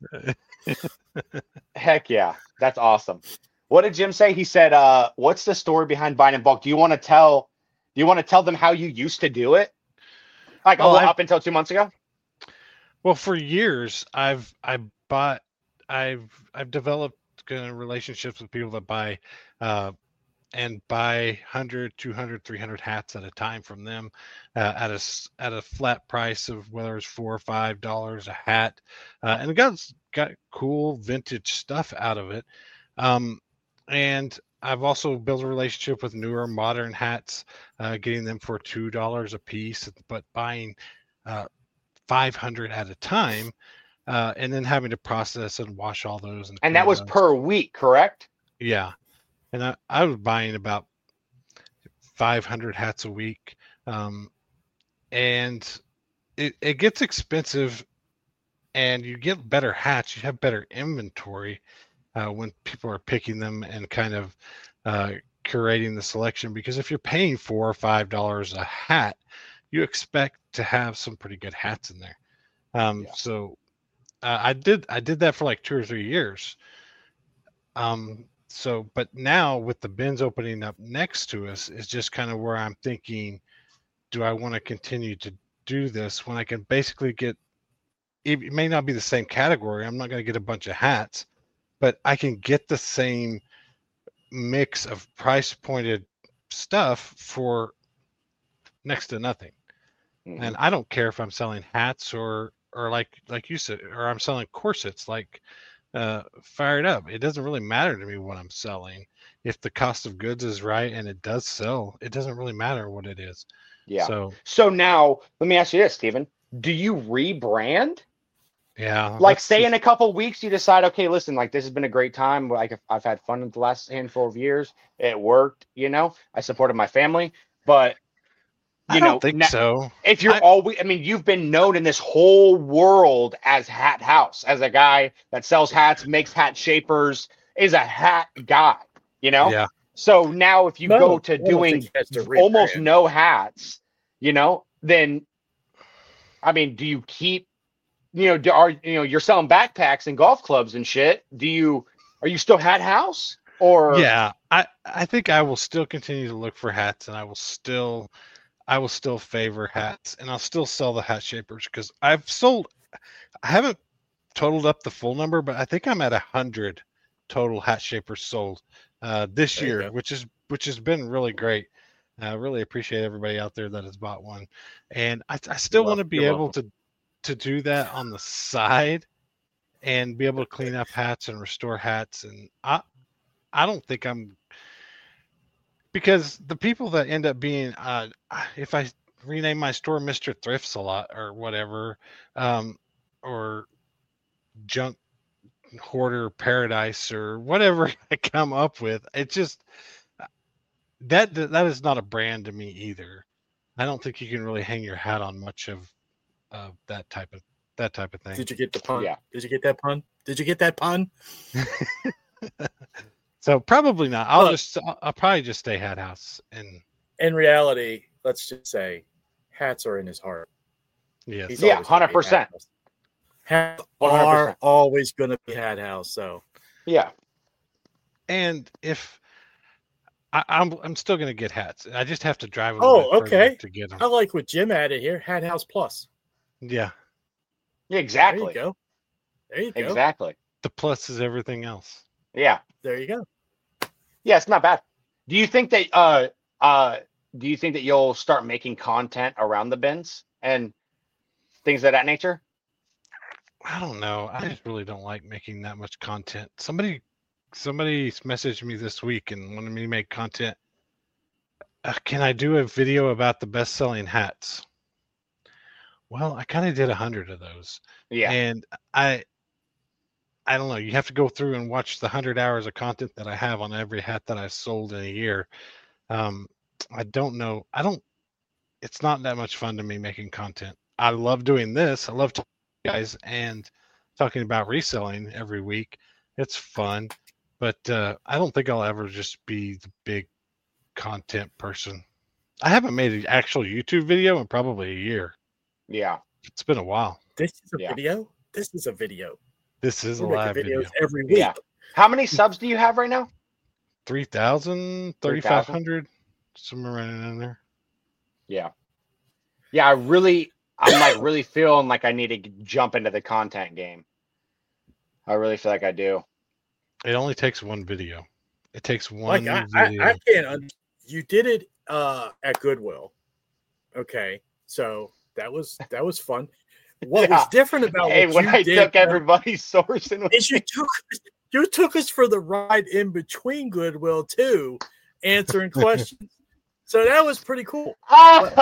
Heck yeah. That's awesome. What did Jim say? He said, what's the story behind buying in bulk? Do you want to tell them how you used to do it? Like up until 2 months ago? Well, for years I've developed kind of relationships with people that buy 100, 200, 300 hats at a time from them at a flat price of whether it's $4 or $5 a hat, and it got cool vintage stuff out of it. And I've also built a relationship with newer modern hats, getting them for $2 a piece, but buying 500 at a time, and then having to process and wash all those. And that was those. per week, correct? Yeah. And I was buying about 500 hats a week. And it gets expensive, and you get better hats. You have better inventory when people are picking them and kind of curating the selection. Because if you're paying $4 or $5 a hat, you expect to have some pretty good hats in there. So I did that for like 2 or 3 years. But now with the bins opening up next to us is just kind of where I'm thinking, do I want to continue to do this when I can basically get, it may not be the same category. I'm not going to get a bunch of hats, but I can get the same mix of price pointed stuff for next to nothing. Mhm. And I don't care if I'm selling hats or like you said, or I'm selling corsets like Fired Up. It doesn't really matter to me what I'm selling. If the cost of goods is right and it does sell, it doesn't really matter what it is. Yeah. So now let me ask you this, Steven. Do you rebrand? yeah, Like that's say just- in a couple weeks you decide, okay, listen, like this has been a great time. Like I've had fun in the last handful of years. It worked, I supported my family, but I don't think so. if you're always, you've been known in this whole world as Hat House, as a guy that sells hats, makes hat shapers, is a hat guy, Yeah. So now if you No, go to I don't doing think that's to almost rebrand. no hats, then, do you keep, you're selling backpacks and golf clubs and shit. Are you still Hat House or? Yeah, I think I will still continue to look for hats, and I will still favor hats, and I'll still sell the hat shapers because I haven't totaled up the full number, but I think I'm at 100 total hat shapers sold this There you year, go. which has been really great. I really appreciate everybody out there that has bought one, and I still want to be You're able to do that on the side and be able to clean up hats and restore hats. And I don't think because the people that end up being, if I rename my store Mr. Thrifts a lot or whatever, or Junk Hoarder Paradise or whatever I come up with, it's just that is not a brand to me either. I don't think you can really hang your hat on much of that type of thing. Did you get the pun? Yeah. Did you get that pun? Did you get that pun? So probably not. I'll probably just stay Hat House. And In reality, let's just say hats are in his heart. yes, He's Yeah, always gonna be 100%. Hat House. Hats 100%. are always going to be Hat House. So Yeah. and if I'm still gonna get hats, I just have to drive. Oh, bit further okay. To get them. I like what Jim added here. Hat House Plus. Yeah, Yeah, There exactly. you go. There you go. Exactly. the plus is everything else. Yeah. There you go. Yeah, it's not bad. Do you think that you'll start making content around the bins and things of that nature? I don't know. I just really don't like making that much content. Somebody somebody messaged me this week and wanted me to make content. Can I do a video about the best-selling hats? Well, I kind of did 100 of those. Yeah. And I don't know. You have to go through and watch the 100 hours of content that I have on every hat that I've sold in a year. I don't know. It's not that much fun to me making content. I love doing this. I love talking to you guys and talking about reselling every week. It's fun, but I don't think I'll ever just be the big content person. I haven't made an actual YouTube video in probably a year. Yeah. It's been a while. This is a Yeah. video. This is a video. This is a We're live making video. videos every week. Yeah. How many subs do you have right now? 3,000, 3,500, somewhere right in there. Yeah. Yeah, I'm like really feeling like I need to jump into the content game. I really feel like I do. It only takes one video. It takes one Like video. I can't. You did it at Goodwill. Okay, so that was fun. What was different about Hey, what when you I did took everybody's source and is you took us for the ride in between Goodwill too, answering questions. So that was pretty cool. But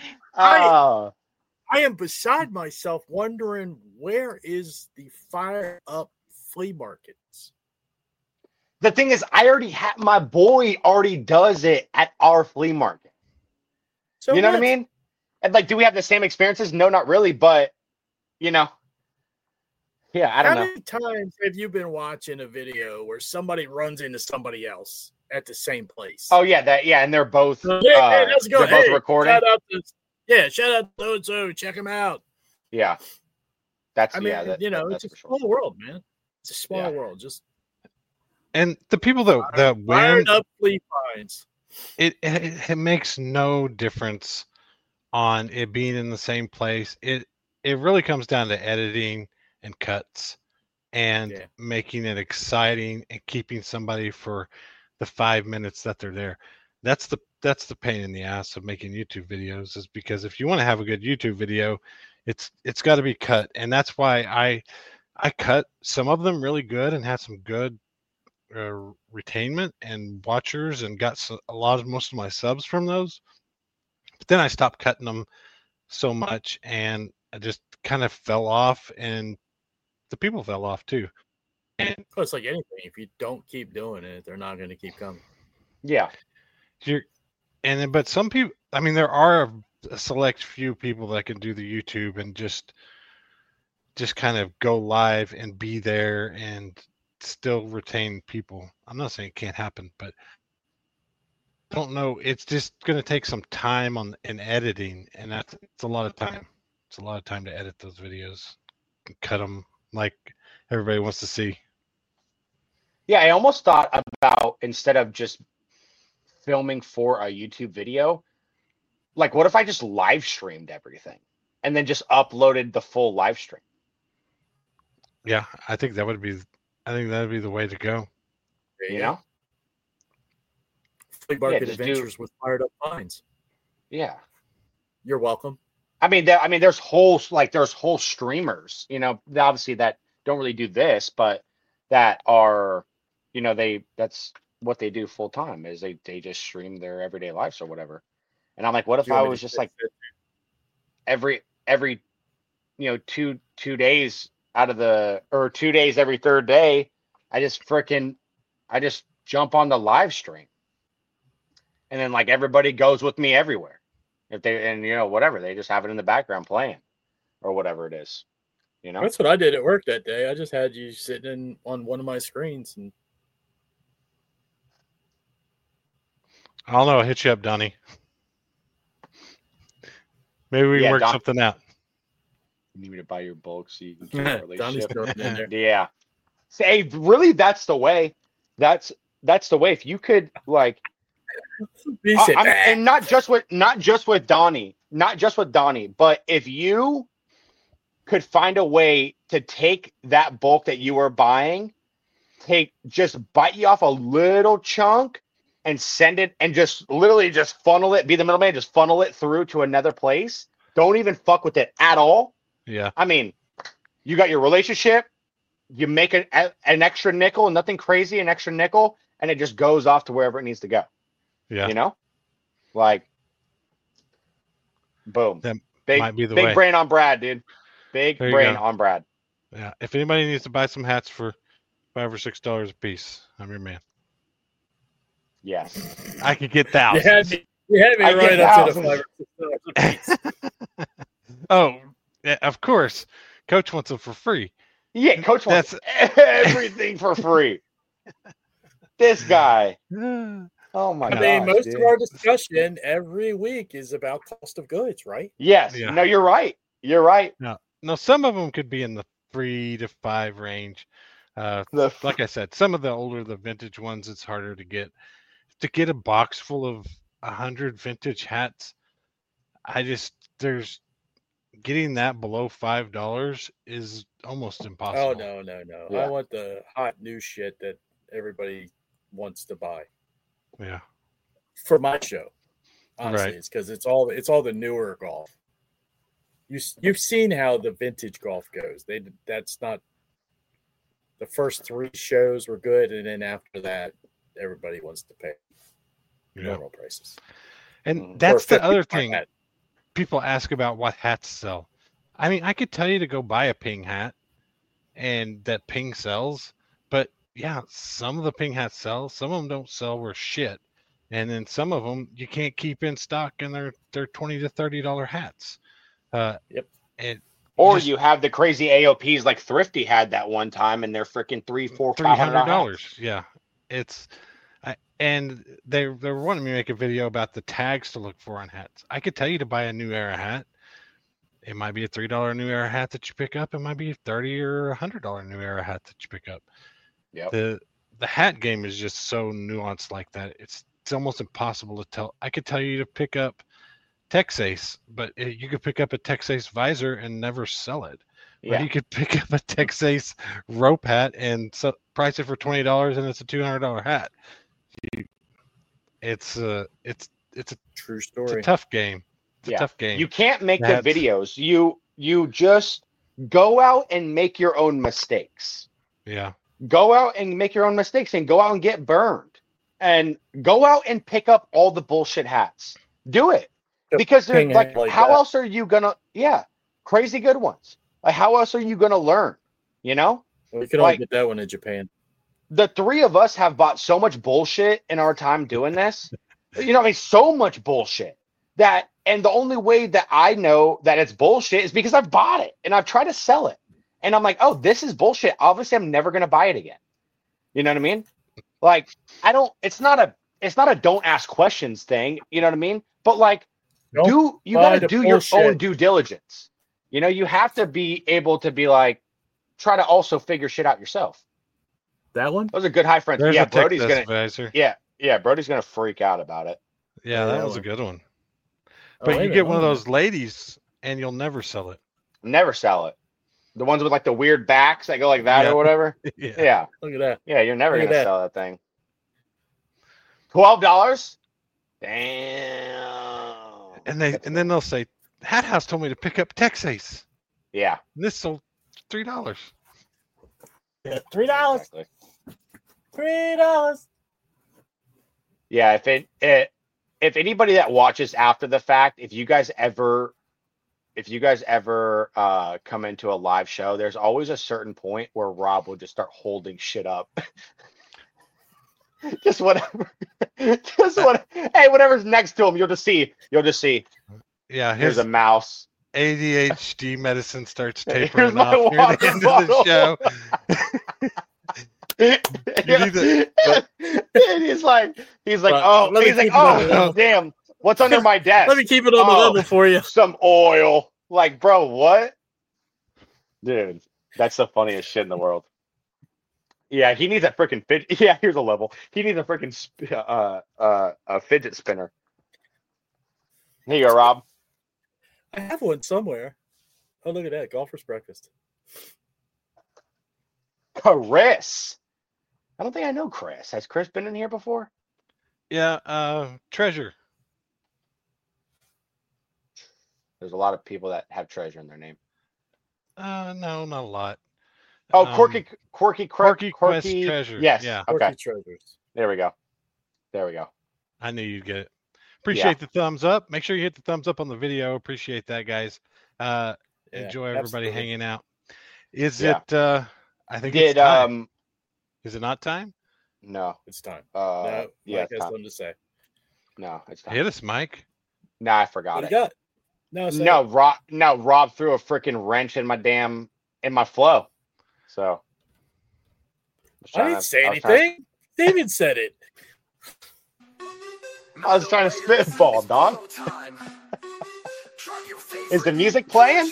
I am beside myself wondering where is the fire up flea markets. the thing is, I already have my boy already does it at our flea market. So You know what I mean? And like, do we have the same experiences? No, not really, but you know. Yeah, I don't How know. many times have you been watching a video where somebody runs into somebody else at the same place? Oh yeah, and they're both Hey, let's go. they're both Hey, recording. Shout out to so-and-so. Check him out. Yeah. That's I mean, that's it's a for sure. small world, man. It's a small Yeah. world. Just And the people that win, fired up flea finds. it makes no difference on it being in the same place. It really comes down to editing and cuts and Yeah. making it exciting and keeping somebody for the 5 minutes that they're there. That's the pain in the ass of making YouTube videos, is because if you want to have a good YouTube video, it's got to be cut. And that's why I cut some of them really good and had some good retainment and watchers and got most of my subs from those. But then I stopped cutting them so much and I just kind of fell off, and the people fell off too. And Oh, it's like anything. If you don't keep doing it, they're not going to keep coming. Yeah. but some people, I mean, there are a select few people that can do the YouTube and just kind of go live and be there and still retain people. I'm not saying it can't happen, but I don't know. It's just going to take some time in editing, and it's a lot of time. It's a lot of time to edit those videos and cut them like everybody wants to see. Yeah, I almost thought about, instead of just filming for a YouTube video, like what if I just live streamed everything and then just uploaded the full live stream? Yeah, I think that would be the way to go. There You go. know? Flea market just do- adventures with fired up finds. Yeah. You're welcome. There's whole streamers, that obviously that don't really do this, but that are, that's what they do full time, is they just stream their everyday lives or whatever. And I'm like, what if You I want me was to just fix like it? every 2 days out of or 2 days every third day, I just jump on the live stream, and then like everybody goes with me everywhere. If whatever, they just have it in the background playing or whatever it is, That's what I did at work that day. I just had you sitting on one of my screens, and I don't know. I'll hit you up, Donnie. Maybe we can Yeah, work Don- something out. You need me to buy your bulk so you can keep a Donnie's relationship. throwing it in there. Yeah. Say, really, that's the way. That's the way. If you could, like, He said, and not just with Donnie, but if you could find a way to take that bulk that you were buying, just bite you off a little chunk and send it, and just literally just funnel it, be the middleman, just funnel it through to another place. Don't even fuck with it at all. Yeah. I mean, you got your relationship, you make an extra nickel, nothing crazy, an extra nickel, and it just goes off to wherever it needs to go. Yeah. You know, like, boom. That Big, might be the big way. brain on Brad, dude. Big There you brain go. on Brad. Yeah. If anybody needs to buy some hats for $5 or $6 a piece, I'm your man. Yes. I could get You thousands. had me I right get up to the thousands. $5 or $6 a piece. Oh, yeah, of course. Coach wants them for free. Yeah, Coach wants That's- everything for free. This guy. Oh my I god. mean, most of our discussion every week is about cost of goods, right? Yes. Yeah. No, you're right. You're right. No, some of them could be in the 3 to 5 range. Like I said, some of the older, the vintage ones, it's harder to get. To get a box full of 100 vintage hats, there's getting that below $5 is almost impossible. Oh no. Yeah. I want the hot new shit that everybody wants to buy Yeah. for my show. Honestly, Right. it's because it's all the newer golf. You've seen how the vintage golf goes. That's not the first 3 shows were good, and then after that, everybody wants to pay normal prices. And For that's a the other $50 thing hat. people ask about what hats sell. I mean, I could tell you to go buy a Ping hat and that Ping sells, but yeah, some of the Ping hats sell, some of them don't sell worth shit. And then some of them you can't keep in stock and they're $20 to $30 hats. Yep. And Or just you have the crazy AOPs like Thrifty had that one time, and they're freaking $300, $400, $500. $300. Yeah, and they were wanting me to make a video about the tags to look for on hats. I could tell you to buy a New Era hat. It might be a $3 New Era hat that you pick up. It might be a $30 or $100 New Era hat that you pick up. Yep. The hat game is just so nuanced like that. It's almost impossible to tell. I could tell you to pick up Texace, but you could pick up a Texace visor and never sell it. But Yeah. you could pick up a Texace rope hat and price it for $20 and it's a $200 hat. It's a True it's a story. tough game. It's Yeah. a tough game. You can't make That's- the videos. You just go out and make your own mistakes. Yeah. Go out and make your own mistakes and go out and get burned. And go out and pick up all the bullshit hats. Do it. Because they're Ping like, hat like how that. else are you gonna crazy good ones. Like, how else are you gonna learn? You know? We could only like- get that one in Japan. The 3 of us have bought so much bullshit in our time doing this. You know, I mean, so much bullshit and the only way that I know that it's bullshit is because I've bought it and I've tried to sell it. And I'm like, oh, this is bullshit. Obviously, I'm never going to buy it again. You know what I mean? Like, it's not a don't ask questions thing. You know what I mean? But like, Don't you buy got to the do your bullshit. own due diligence. You know, you have to be able to be like, try to also figure shit out yourself. That one? Those are good high friends. There's Yeah, a Brody's Texas gonna. visor. Yeah, Brody's gonna freak out about it. Yeah, that Yeah, was a one. good one. Oh, But wait you a get minute, one of wait a those ladies and you'll never sell it. Never sell it. The ones with like the weird backs that go like that Yeah. or whatever. Yeah. Yeah, Look at that. yeah, you're never Look at gonna that. sell that thing. $12? Damn. And then they'll say, Hat House told me to pick up Texace. Yeah, And this sold $3. Yeah, $3. exactly. $3. Yeah, if anybody that watches after the fact, if you guys ever come into a live show, there's always a certain point where Rob will just start holding shit up. Just whatever. Hey, whatever's next to him, you'll just see. Yeah, Here's his a mouse. ADHD medicine starts Here's tapering my off near the water end of the show. And he's like, Let oh, me keep it on the level. damn, what's under my desk? Let me keep it on the Oh. level for you. Some oil. Like, bro, what? Dude, that's the funniest shit in the world. Yeah, he needs a freaking fidget. Yeah, here's a level. He needs a freaking a fidget spinner. Here you go, Rob. I have one somewhere. Oh, look at that. Golfer's breakfast. Chris. I don't think I know Chris. Has Chris been in here before? Yeah, Treasure. There's a lot of people that have treasure in their name. No, not a lot. Oh, Quirky Quest Treasure. Yes. Yeah. Okay. Quirky Treasures. There we go. There we go. I knew you'd get it. Appreciate the thumbs up. Make sure you hit the thumbs up on the video. Appreciate that, guys. Enjoy everybody absolutely. hanging out. Is Yeah. it? I think it's time. Is it not time? No. It's time. Yeah. Mike It's has time. something to say. No, it's time. Hit us, Mike. No, I forgot What it. do you got? No, say No, it. Rob threw a freaking wrench in my flow. So I didn't say anything. David said it. I was trying to spitball, dog. Is the music playing?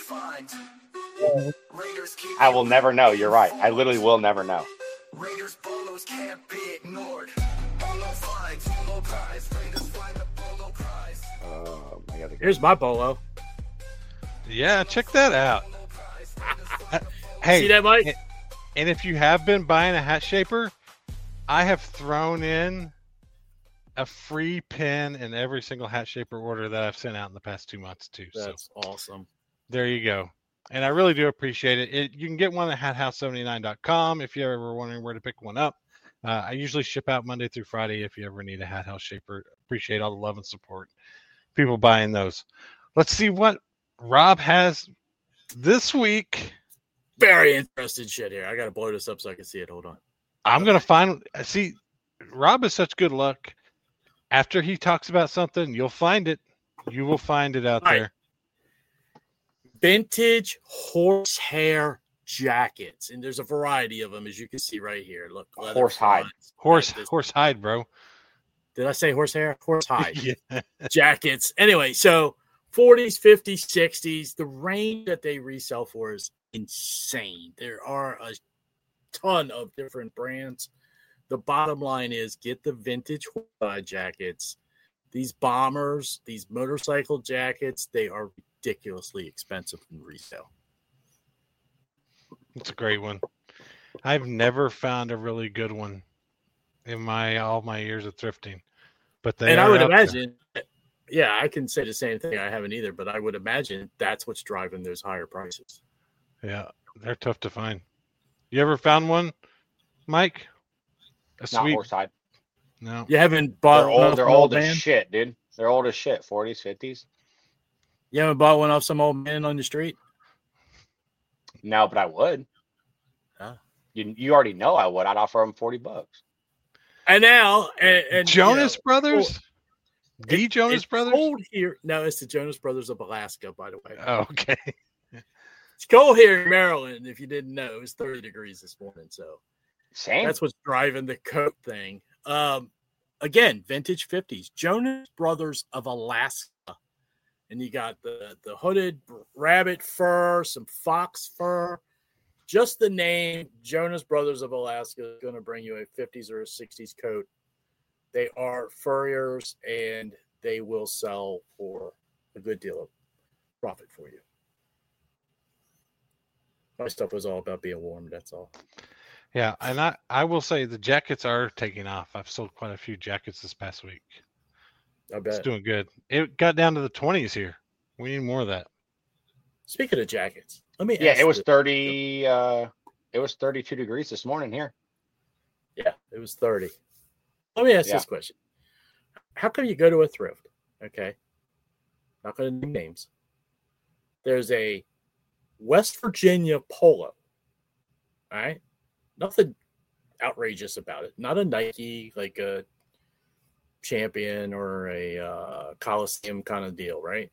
I will never know. You're right. I literally will never know. Raiders bolos can't be ignored. Bolo finds, bolo prize. Raiders find a bolo prize. I gotta go. Here's my bolo. Yeah, check that out. Hey, See that, Mike? and if you have been buying a hat shaper, I have thrown in a free pin in every single hat shaper order that I've sent out in the past 2 months too. That's awesome. There you go. And I really do appreciate it. You can get one at hathouse79.com if you're ever wondering where to pick one up. I usually ship out Monday through Friday if you ever need a hat house shaper. Appreciate all the love and support. People buying those. Let's see what Rob has this week. Very interesting shit here. I got to blow this up so I can see it. Hold on. I'm going to see, Rob is such good luck. After he talks about something, you'll find it. You will find it out there. Vintage horsehair jackets. And there's a variety of them, as you can see right here. Look. leather Horsehide. fronts. Horsehide, bro. Did I say horsehair? Horsehide. Yeah. Jackets. Anyway, so 40s, 50s, 60s. The range that they resell for is insane. There are a ton of different brands. The bottom line is get the vintage horsehide jackets. These bombers, these motorcycle jackets, they are ridiculously expensive in resale. It's a great one. I've never found a really good one in all my years of thrifting. But I would imagine, yeah, I can say the same thing. I haven't either, but I would imagine that's what's driving those higher prices. Yeah, they're tough to find. You ever found one, Mike? Not Sweet. Horsehide. No. You haven't bought They're one old. off They're an old old as man? shit, dude. They're old as shit. 40s, 50s. You haven't bought one off some old man on the street? No, but I would. Huh? You already know I would. I'd offer them $40. And now, and Jonas you know, Brothers? The Jonas it's Brothers? cold here. No, it's the Jonas Brothers of Alaska, by the way. Oh, okay. It's cold here in Maryland. If you didn't know, it was 30 degrees this morning. So Same. that's what's driving the coat thing. Again, vintage 50s, Jonas Brothers of Alaska. And you got the hooded rabbit fur, some fox fur. Just the name Jonas Brothers of Alaska is going to bring you a 50s or a 60s coat. They are furriers, and they will sell for a good deal of profit for you. My stuff was all about being warm. That's all. Yeah, and I will say the jackets are taking off. I've sold quite a few jackets this past week. I It's bet. doing good. It got down to the 20s here. We need more of that. Speaking of jackets, let me Yeah, ask it was this. 30. It was 32 degrees this morning here. Yeah, it was 30. Let me ask Yeah. this question. How come you go to a thrift? Okay. Not going to name names. There's a West Virginia polo. All right. Nothing outrageous about it. Not a Nike, like a Champion or a Coliseum kind of deal, right?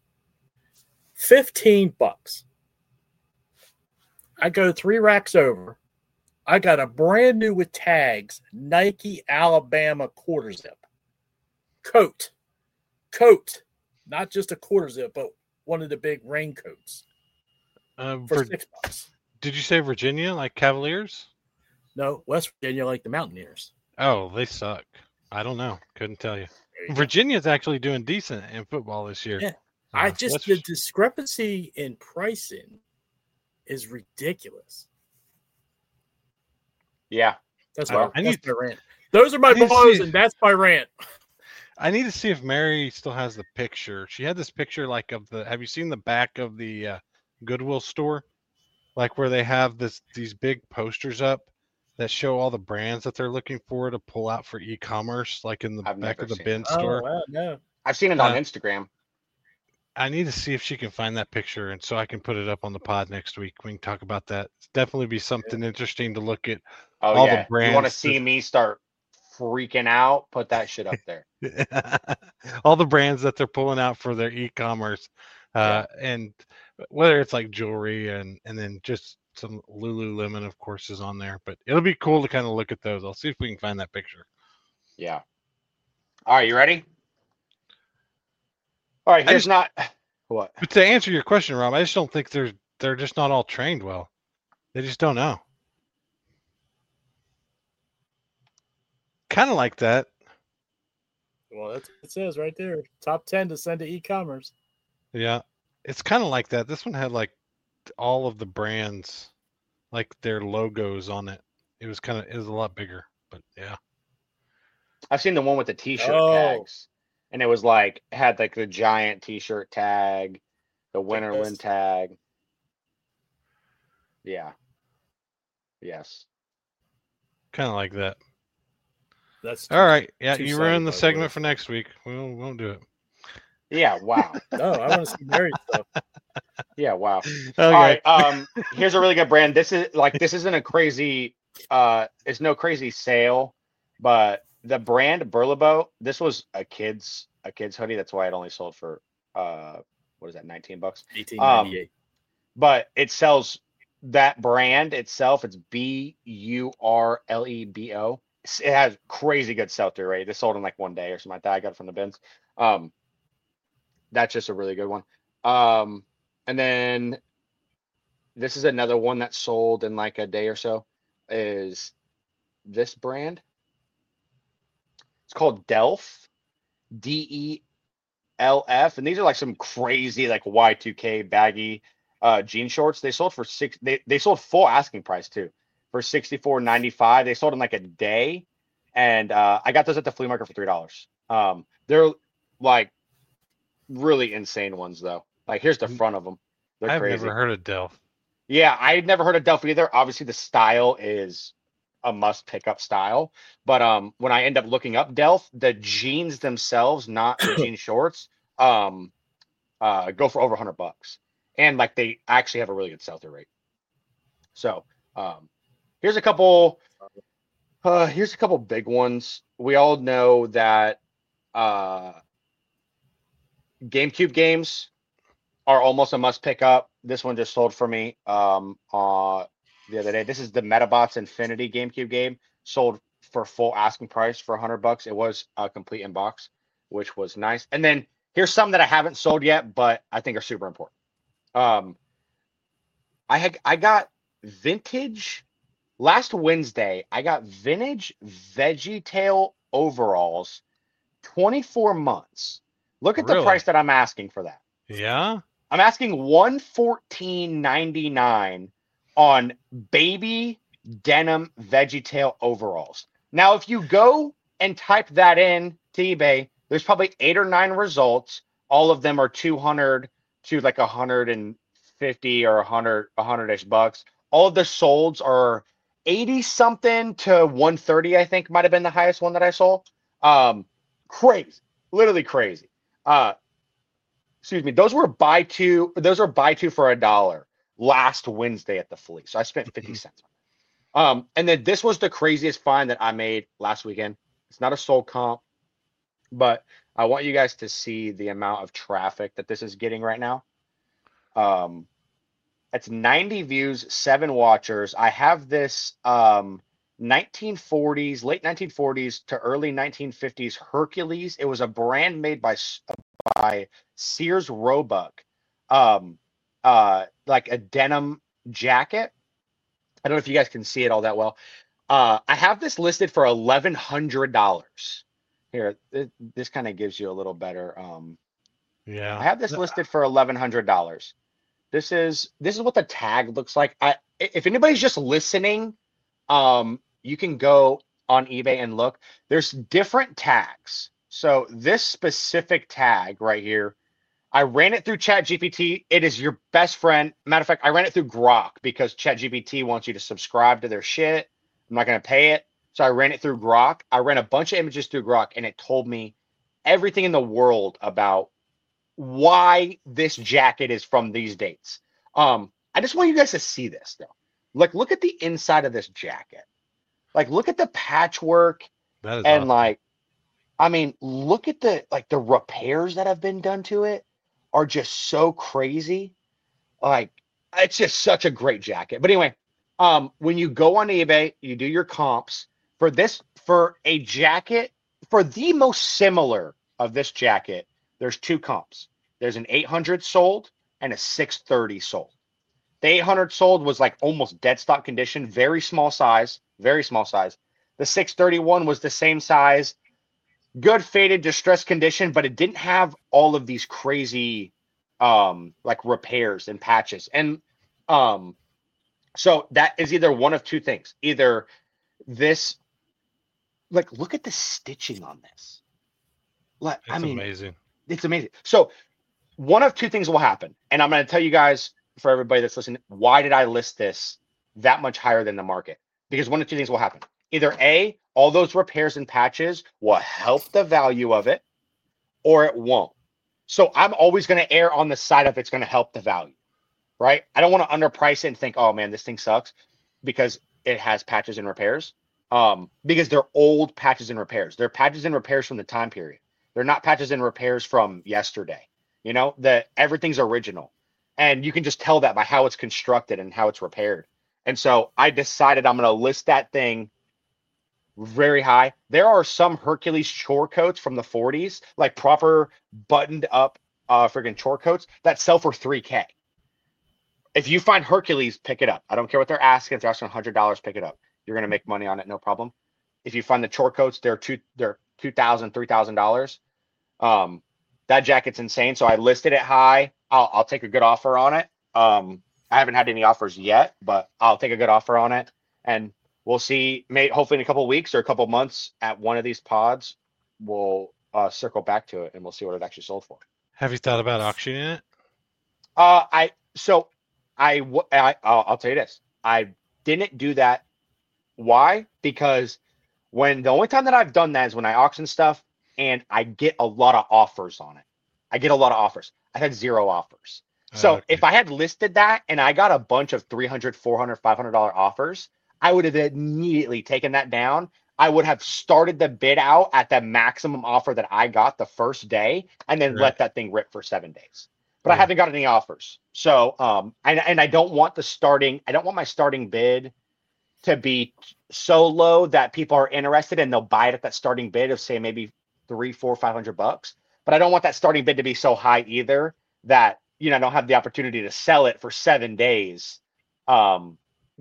$15. I go 3 racks over. I got a brand new with tags Nike Alabama quarter zip coat, not just a quarter zip, but one of the big raincoats for $6. Did you say Virginia, like Cavaliers? No, West Virginia, like the Mountaineers. Oh, they suck. I don't know. Couldn't tell you. There you go. Virginia's actually doing decent in football this year. Yeah. I just West- the discrepancy in pricing is ridiculous. Yeah. That's Well, my I that's need- my rant. Those are my I need to blows, see- and that's my rant. I need to see if Mary still has the picture. She had this picture like of the. Have you seen the back of the Goodwill store? like where they have these big posters up that show all the brands that they're looking for to pull out for e-commerce, like in the I've back never of the seen bin that. Oh, store. wow, no. I've seen it on Uh, Instagram. I need to see if she can find that picture, and so I can put it up on the pod next week. We can talk about that. It's definitely be something interesting to look at. Oh all the yeah, you want to brands see me start freaking out? Put that shit up there. all the brands that they're pulling out for their e-commerce, Yeah. and whether it's like jewelry and then just some Lululemon, of course, is on there. But it'll be cool to kind of look at those. I'll see if we can find that picture. Yeah. All right, you ready? All right, here's not what. But to answer your question, Rob, I just don't think they're just not all trained well. They just don't know. Kind of like that. Well, that's what it says right there. Top 10 to send to e-commerce. Yeah, it's kind of like that. This one had like all of the brands, like their logos on it. It was a lot bigger, but yeah. I've seen the one with the T-shirt Oh. tags, and it was like had like the giant T-shirt tag, the Winterland Yes. tag. Yeah. Yes. Kind of like that. That's All right. Yeah, two you sided, ruined by the the segment way. for next week. We won't do it. Yeah. Wow. No, I want to see married stuff. Yeah. Wow. Okay. All right. Here's a really good brand. This isn't a crazy. It's no crazy sale, but the brand Burlebo. This was a kid's hoodie. That's why it only sold for what is that, $19? 1898. But it sells that brand itself. It's Burlebo. It has crazy good sell-through rate. This sold in like one day or something like that. I got it from the bins. That's just a really good one. And then this is another one that sold in like a day or so. Is this brand? It's called Delf, DELF, and these are like some crazy like Y2K baggy jean shorts. They sold for they sold full asking price too, for $64.95. They sold in like a day, and I got those at the flea market for $3. They're like really insane ones though. Like here's the front of them. They're I've crazy. never heard of Delph. Yeah, I'd never heard of Delphi either. Obviously, the style is a must pick up style. But when I end up looking up Delph, the jeans themselves, not the jean shorts, go for over $100. And like they actually have a really good sell-through rate. So here's a couple big ones. We all know that GameCube games are almost a must pick up. This one just sold for me the other day. This is the Metabots Infinity GameCube game. Sold for full asking price for $100. It was a complete in box, which was nice. And then here's some that I haven't sold yet, but I think are super important. I got vintage last Wednesday. I got vintage VeggieTale overalls, 24 months. Look at the Really? price that I'm asking for that. Yeah. I'm asking $114.99 on baby denim VeggieTale overalls. Now, if you go and type that in to eBay, there's probably 8 or 9 results. All of them are 200 to like 150 or 100-ish bucks. All of the solds are 80 something to 130. I think might have been the highest one that I saw. Crazy, literally crazy. Excuse me. Those are buy two for $1 last Wednesday at the flea. So I spent 50 cents on it. And then this was the craziest find that I made last weekend. It's not a sold comp, but I want you guys to see the amount of traffic that this is getting right now. It's 90 views, 7 watchers. I have this 1940s, late 1940s to early 1950s Hercules. It was a brand made by Sears Roebuck, like a denim jacket. I don't know if you guys can see it all that well. I have this listed for $1,100. Here, this kind of gives you a little better. Yeah. I have this listed for $1,100. This is what the tag looks like. If anybody's just listening, you can go on eBay and look. There's different tags. So this specific tag right here, I ran it through ChatGPT. It is your best friend. Matter of fact, I ran it through Grok because ChatGPT wants you to subscribe to their shit. I'm not going to pay it. So I ran it through Grok. I ran a bunch of images through Grok, and it told me everything in the world about why this jacket is from these dates. I just want you guys to see this, though. Like, look at the inside of this jacket. Like, look at the patchwork. That is And awesome. like, I mean, look at the repairs that have been done to it are just so crazy. Like, it's just such a great jacket. But anyway, when you go on eBay, you do your comps for a jacket, for the most similar of this jacket, there's two comps. There's an 800 sold and a 630 sold. The 800 sold was like almost dead stock condition, very small size, very small size. The 631 was the same size, good faded distressed condition, but it didn't have all of these crazy like repairs and patches. And so that is either one of two things. Either this, like, look at the stitching on this. Like, It's amazing. it's amazing. So one of two things will happen. And I'm going to tell you guys, for everybody that's listening, why did I list this that much higher than the market? Because one of two things will happen. Either A, all those repairs and patches will help the value of it, or it won't. So I'm always going to err on the side of it's going to help the value, right? I don't want to underprice it and think, oh man, this thing sucks because it has patches and repairs. Because they're old patches and repairs. They're patches and repairs from the time period. They're not patches and repairs from yesterday. You know, everything's original. And you can just tell that by how it's constructed and how it's repaired. And so I decided I'm going to list that thing very high. There are some Hercules chore coats from the 40s, like proper buttoned up friggin' chore coats that sell for $3K. If you find Hercules, pick it up. I don't care what they're asking. If they're asking $100, pick it up. You're going to make money on it, no problem. If you find the chore coats, they're $2,000, $3,000. That jacket's insane. So I listed it high. I'll take a good offer on it. I haven't had any offers yet, but I'll take a good offer on it, and we'll see. Hopefully in a couple of weeks or a couple of months at one of these pods, we'll circle back to it and we'll see what it actually sold for. Have you thought about auctioning it? I'll tell you this. I didn't do that. Why? Because the only time that I've done that is when I auction stuff and I get a lot of offers on it. I get a lot of offers. I've had 0 offers. So Okay. if I had listed that and I got a bunch of $300, $400, $500 offers, I would have immediately taken that down. I would have started the bid out at the maximum offer that I got the first day and then Right. let that thing rip for 7 days. But I Yeah. haven't got any offers. So and I don't want my starting bid to be so low that people are interested and they'll buy it at that starting bid of, say, maybe $300, $400, $500. But I don't want that starting bid to be so high either that, you know, I don't have the opportunity to sell it for 7 days. So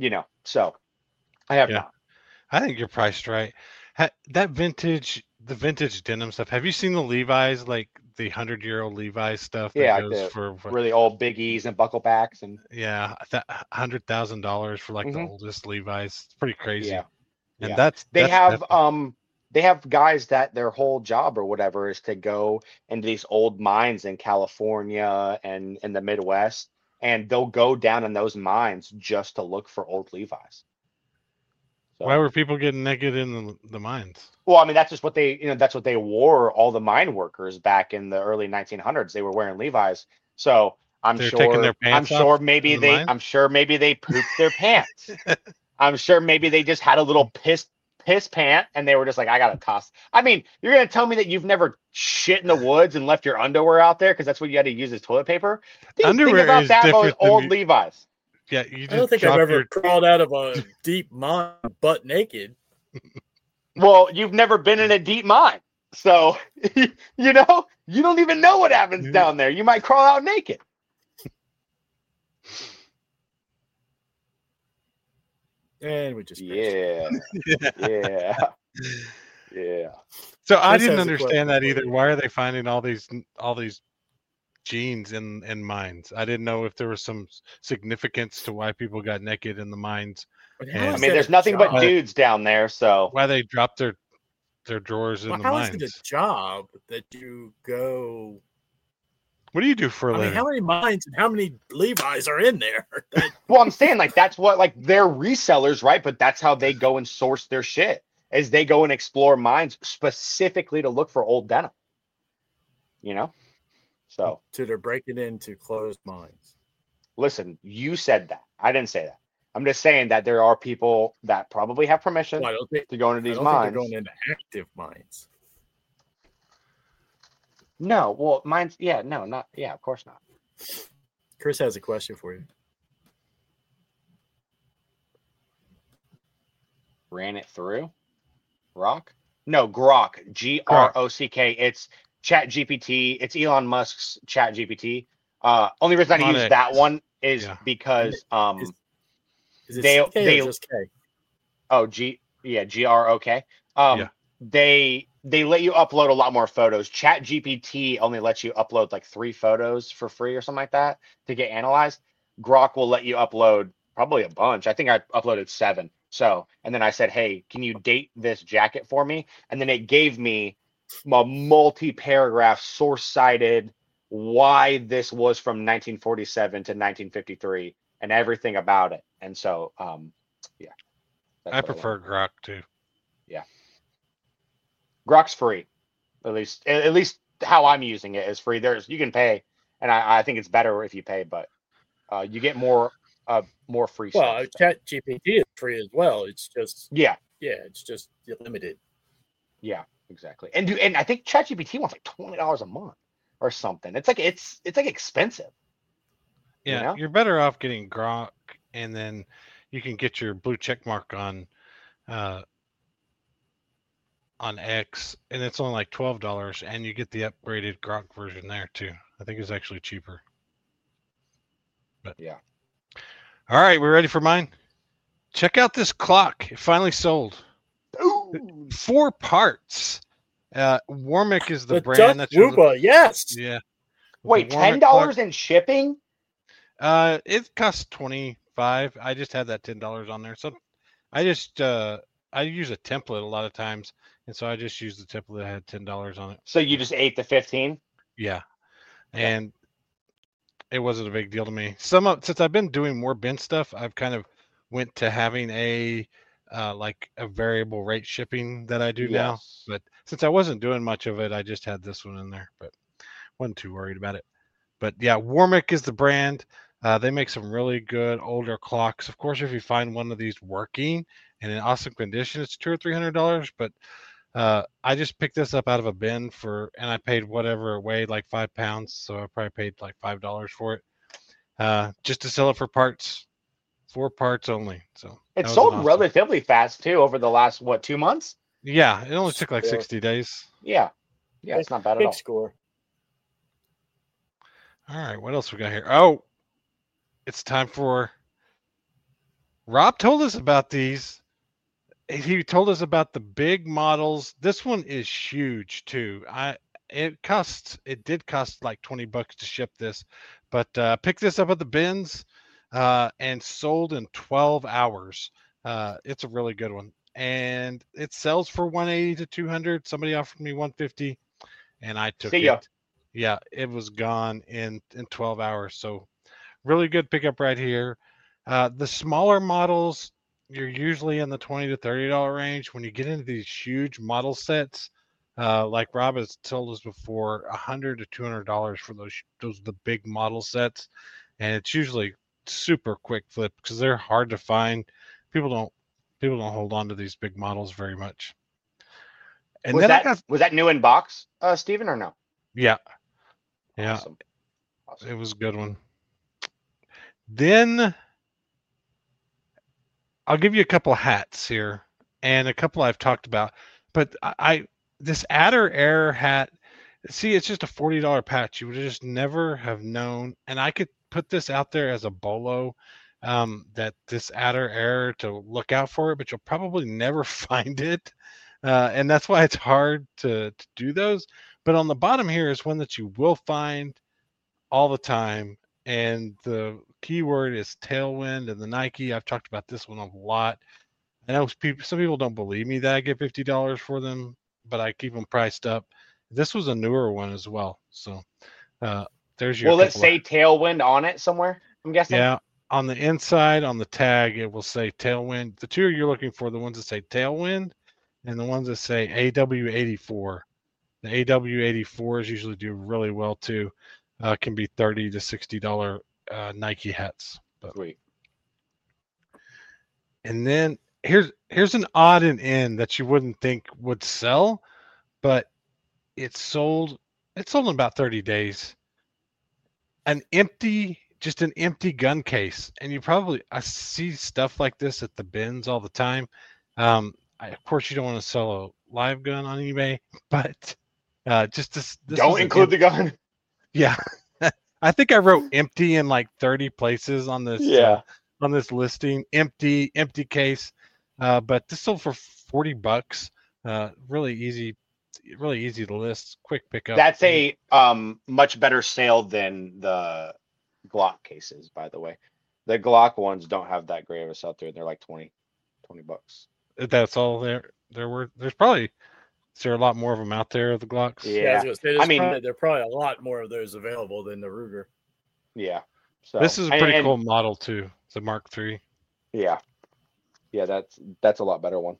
I have Yeah. not. I think you're priced right. The vintage denim stuff. Have you seen the Levi's, like the 100-year-old Levi's stuff that Yeah, goes like for really old biggies and buckle backs and yeah, that $100,000 for like the Mhm. oldest Levi's? It's pretty crazy. yeah. And Yeah. that's They have definitely- they have guys that their whole job or whatever is to go into these old mines in California and in the Midwest, and they'll go down in those mines just to look for old Levi's. So, why were people getting naked in the mines? well, I mean, that's just what that's what they wore. All the mine workers back in the early 1900s, they were wearing Levi's. So I'm They're sure, taking their pants off in the mine? I'm sure maybe they pooped their pants. I'm sure maybe they just had a little piss pant and they were just like, I gotta toss. I mean, you're gonna tell me that you've never shit in the woods and left your underwear out there because that's what you had to use as toilet paper? Think Underwear about is that about different than old you- Levi's. Yeah, you just I don't think I've drop ever your crawled out of a deep mine butt naked. Well, you've never been in a deep mine. So, you don't even know what happens down there. You might crawl out naked. And we just Yeah. Yeah. Yeah. So I Chris didn't has a understand question that for either. you. Why are they finding all these jeans in mines? I didn't know if there was some significance to why people got naked in the mines. But Yeah. how I is mean, that there's a nothing but job? dudes down there, so Why they dropped their drawers in Well, the how mines? is it a job that you go What do you do for a I mean, living? how many mines and how many Levi's are in there? Well, I'm saying like that's what like they're resellers, right? But that's how they go and source their shit. Is they go and explore mines specifically to look for old denim. You know? So So they're breaking into closed mines. listen, you said that. I didn't say that. I'm just saying that there are people that probably have permission Well, I don't think to go into I these don't think mines. they're going into active mines. No, well, mines, yeah, no, not, yeah, of course not. Chris has a question for you. Ran it through? Rock? No, Grok. Grock. It's Chat GPT. It's Elon Musk's Chat GPT. Only reason I Not use X. that one is Yeah. because Is it They- CK they- or just K? Grok. Yeah. They let you upload a lot more photos. Chat GPT only lets you upload like 3 photos for free or something like that to get analyzed. Grok will let you upload probably a bunch. I think I uploaded 7. So, and then I said, hey, can you date this jacket for me? And then it gave me a multi-paragraph source-cited why this was from 1947 to 1953 and everything about it. And so, yeah. that's I what prefer Grok too. Grok's free. At least how I'm using it is free. You can pay, and I think it's better if you pay, but you get more free Well, stuff. Chat GPT is free as well. It's just Yeah, it's just limited. yeah, exactly. And I think ChatGPT wants like $20 a month or something. It's like expensive. Yeah, know? you're better off getting Grok, and then you can get your blue check mark on X, and it's only like $12, and you get the upgraded Grok version there too. I think it's actually cheaper. But Yeah. All right, we're ready for mine. Check out this clock. It finally sold. Ooh. 4 parts. Warmick is the brand Dutch that you're Wooba, yes. yeah. Wait, The Warmick $10 in shipping? clock, it costs $25. I just had that $10 on there. So I just I use a template a lot of times, and so I just used the template that had $10 on it. So you just ate the 15? Yeah. And it wasn't a big deal to me. Since I've been doing more bin stuff, I've kind of went to having a like a variable rate shipping that I do now. Yes. But since I wasn't doing much of it, I just had this one in there, but wasn't too worried about it. But yeah, Warmick is the brand. They make some really good older clocks. Of course, if you find one of these working and in awesome condition, it's $200 or $300. But I just picked this up out of a bin and I paid whatever it weighed, like 5 pounds. So I probably paid like $5 for it, just to sell it for parts, 4 parts only. So It sold relatively fast too over the last 2 months? Yeah, it only took like Yeah. 60 days. Yeah. Yeah, it's not bad at Big all. score. All right, what else we got here? Oh, it's time for. Rob told us about these. He told us about the big models. This one is huge too. It did cost like $20 to ship this, but picked this up at the bins and sold in 12 hours. It's a really good one, and it sells for 180 to 200. Somebody offered me 150, and I took See ya. it. Yeah, it was gone in 12 hours. So really good pickup right here. The smaller models, you're usually in the $20 to $30 range. When you get into these huge model sets, like Rob has told us before, $100 to $200 for those the big model sets, and it's usually super quick flip because they're hard to find. People don't hold on to these big models very much. And Was then was that new in box, Steven, or no? yeah. Awesome. It was a good one. Then I'll give you a couple hats here, and a couple I've talked about. But this Adder Air hat, see, it's just a $40 patch. You would just never have known. And I could put this out there as a bolo, that this Adder Air to look out for it, but you'll probably never find it. And that's why it's hard to do those. But on the bottom here is one that you will find all the time. And the keyword is tailwind, and the Nike. I've talked about this one a lot. I know some people don't believe me that I get $50 for them, but I keep them priced up. This was a newer one as well. So There's your. Will it couple say Tailwind on it somewhere? I'm guessing. Yeah, on the inside on the tag it will say Tailwind. The two you're looking for, the ones that say Tailwind, and the ones that say AW84. The AW84s usually do really well too. Can be $30 to $60 Nike hats. But, Sweet. and then here's an odd and end that you wouldn't think would sell, but it sold in about 30 days. Just an empty gun case. And I see stuff like this at the bins all the time. Of course you don't want to sell a live gun on eBay, but just this Don't include the gun. Yeah. I think I wrote empty in like 30 places on this on this listing. Empty case. But this sold for $40. Really easy to list, quick pickup. That's a much better sale than the Glock cases, by the way. The Glock ones don't have that great of a sell through. They're like $20. That's all there were. Is there a lot more of them out there of the Glocks? Yeah. I was gonna say, there are probably a lot more of those available than the Ruger. Yeah. So This is a pretty cool model too. It's a Mark III. Yeah. Yeah, that's a lot better one.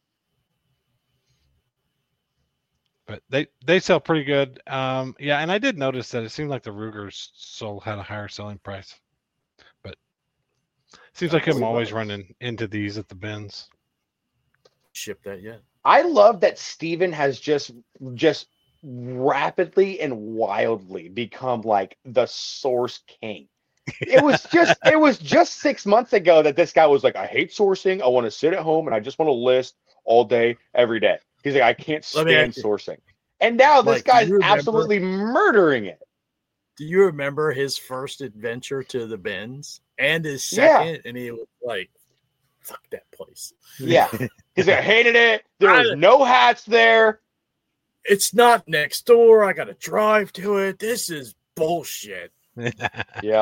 But they sell pretty good. Yeah, and I did notice that it seemed like the Rugers had a higher selling price. But it seems like I'm always running into these at the bins. Ship that yet? I love that Steven has just rapidly and wildly become like the source king. It was just 6 months ago that this guy was like, I hate sourcing. I want to sit at home and I just want to list all day, every day. He's like, I can't stand sourcing. And now this guy's absolutely murdering it. Do you remember his first adventure to the bins and his second? Yeah. And he was like, fuck that place. Yeah. He's like, I hated it. There was no hats there. It's not next door. I got to drive to it. This is bullshit. Yeah.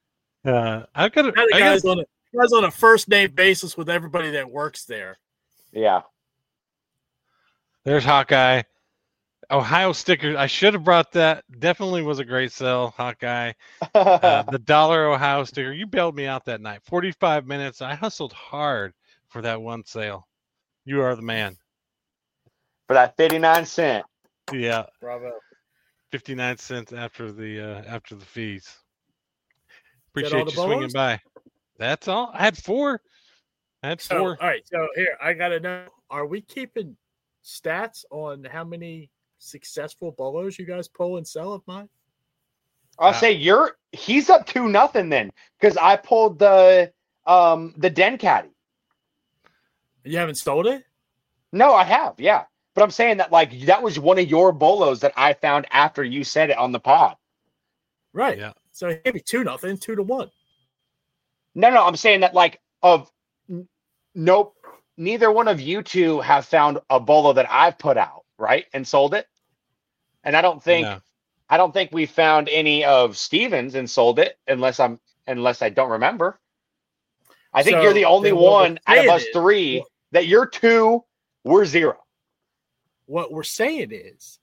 Guy's on a first name basis with everybody that works there. Yeah. There's Hawkeye. Ohio stickers. I should have brought that. Definitely was a great sell, Hawkeye. The $1 Ohio sticker. You bailed me out that night. 45 minutes. I hustled hard for that one sale. You are the man. For that 59 cents. Yeah. Bravo. 59 cents after the fees. Appreciate you swinging by. That's all. I had four. All right. So here, I got to know, are we keeping stats on how many successful bolos you guys pull and sell of mine? I'll say he's up 2-0 then, because I pulled the Den Caddy. You haven't sold it? No, I have, yeah. But I'm saying that like that was one of your bolos that I found after you said it on the pod. Right. Yeah. So it gave me 2-0, 2-1. No, I'm saying that like nope. Neither one of you two have found a bolo that I've put out, right? And sold it. And I don't think we found any of Steven's and sold it unless I don't remember. I think you're the only one out of us three that you're 2, we're 0. What we're saying is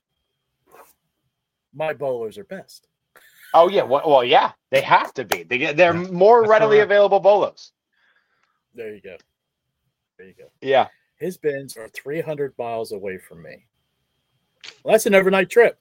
my bolos are best. Oh yeah. Well, yeah, they have to be. They're more readily available bolos. There you go. Yeah. His bins are 300 miles away from me. Well, that's an overnight trip.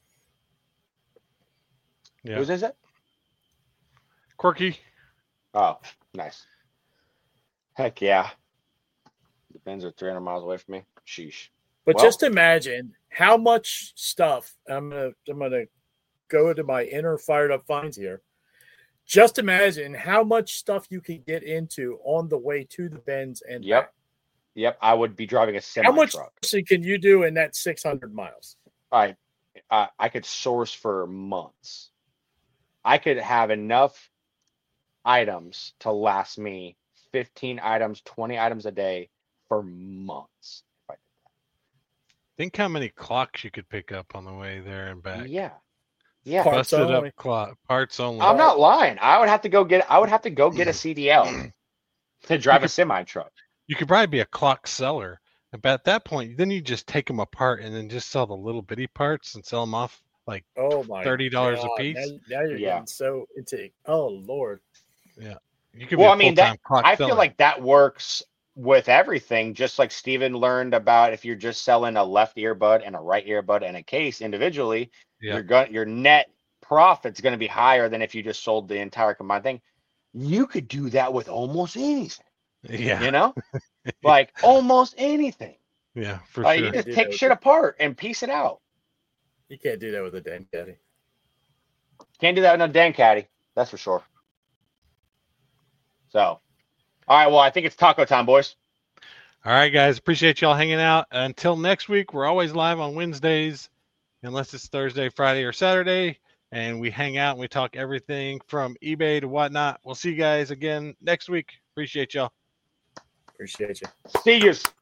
Yeah. Whose is it? Quirky. Oh, nice. Heck yeah. The bins are 300 miles away from me. Sheesh. But just imagine how much stuff I'm gonna go into my inner fired up finds here. Just imagine how much stuff you can get into on the way to the bins and back. Yep. I would be driving a semi. How much can you do in that 600 miles? I could source for months. I could have enough items to last me 15 items, 20 items a day for months. If I did that. Think how many clocks you could pick up on the way there and back. Yeah. Busted up clock parts only. I'm not lying. I would have to go get a CDL to drive a semi truck. You could probably be a clock seller. But at that point, then you just take them apart and then just sell the little bitty parts and sell them off Oh my $30 a God, piece. Now you're Yeah. getting so into. Oh Lord. You could Well, I be a mean, full-time that clock I seller. feel like that works with everything, just like Steven learned about if you're just selling a left earbud and a right earbud and a case individually, Yep. your net profit's going to be higher than if you just sold the entire combined thing. You could do that with almost anything, Yeah. you know, like almost anything. Yeah, for Like sure. you just Do take that shit with apart and piece it out. You can't do that with a Dan Caddy. Can't do that with no Dan Caddy, that's for sure. So, all right, well, I think it's taco time, boys. All right, guys. Appreciate y'all hanging out. Until next week, we're always live on Wednesdays, unless it's Thursday, Friday, or Saturday. And we hang out and we talk everything from eBay to whatnot. We'll see you guys again next week. Appreciate y'all. Appreciate you. See yous.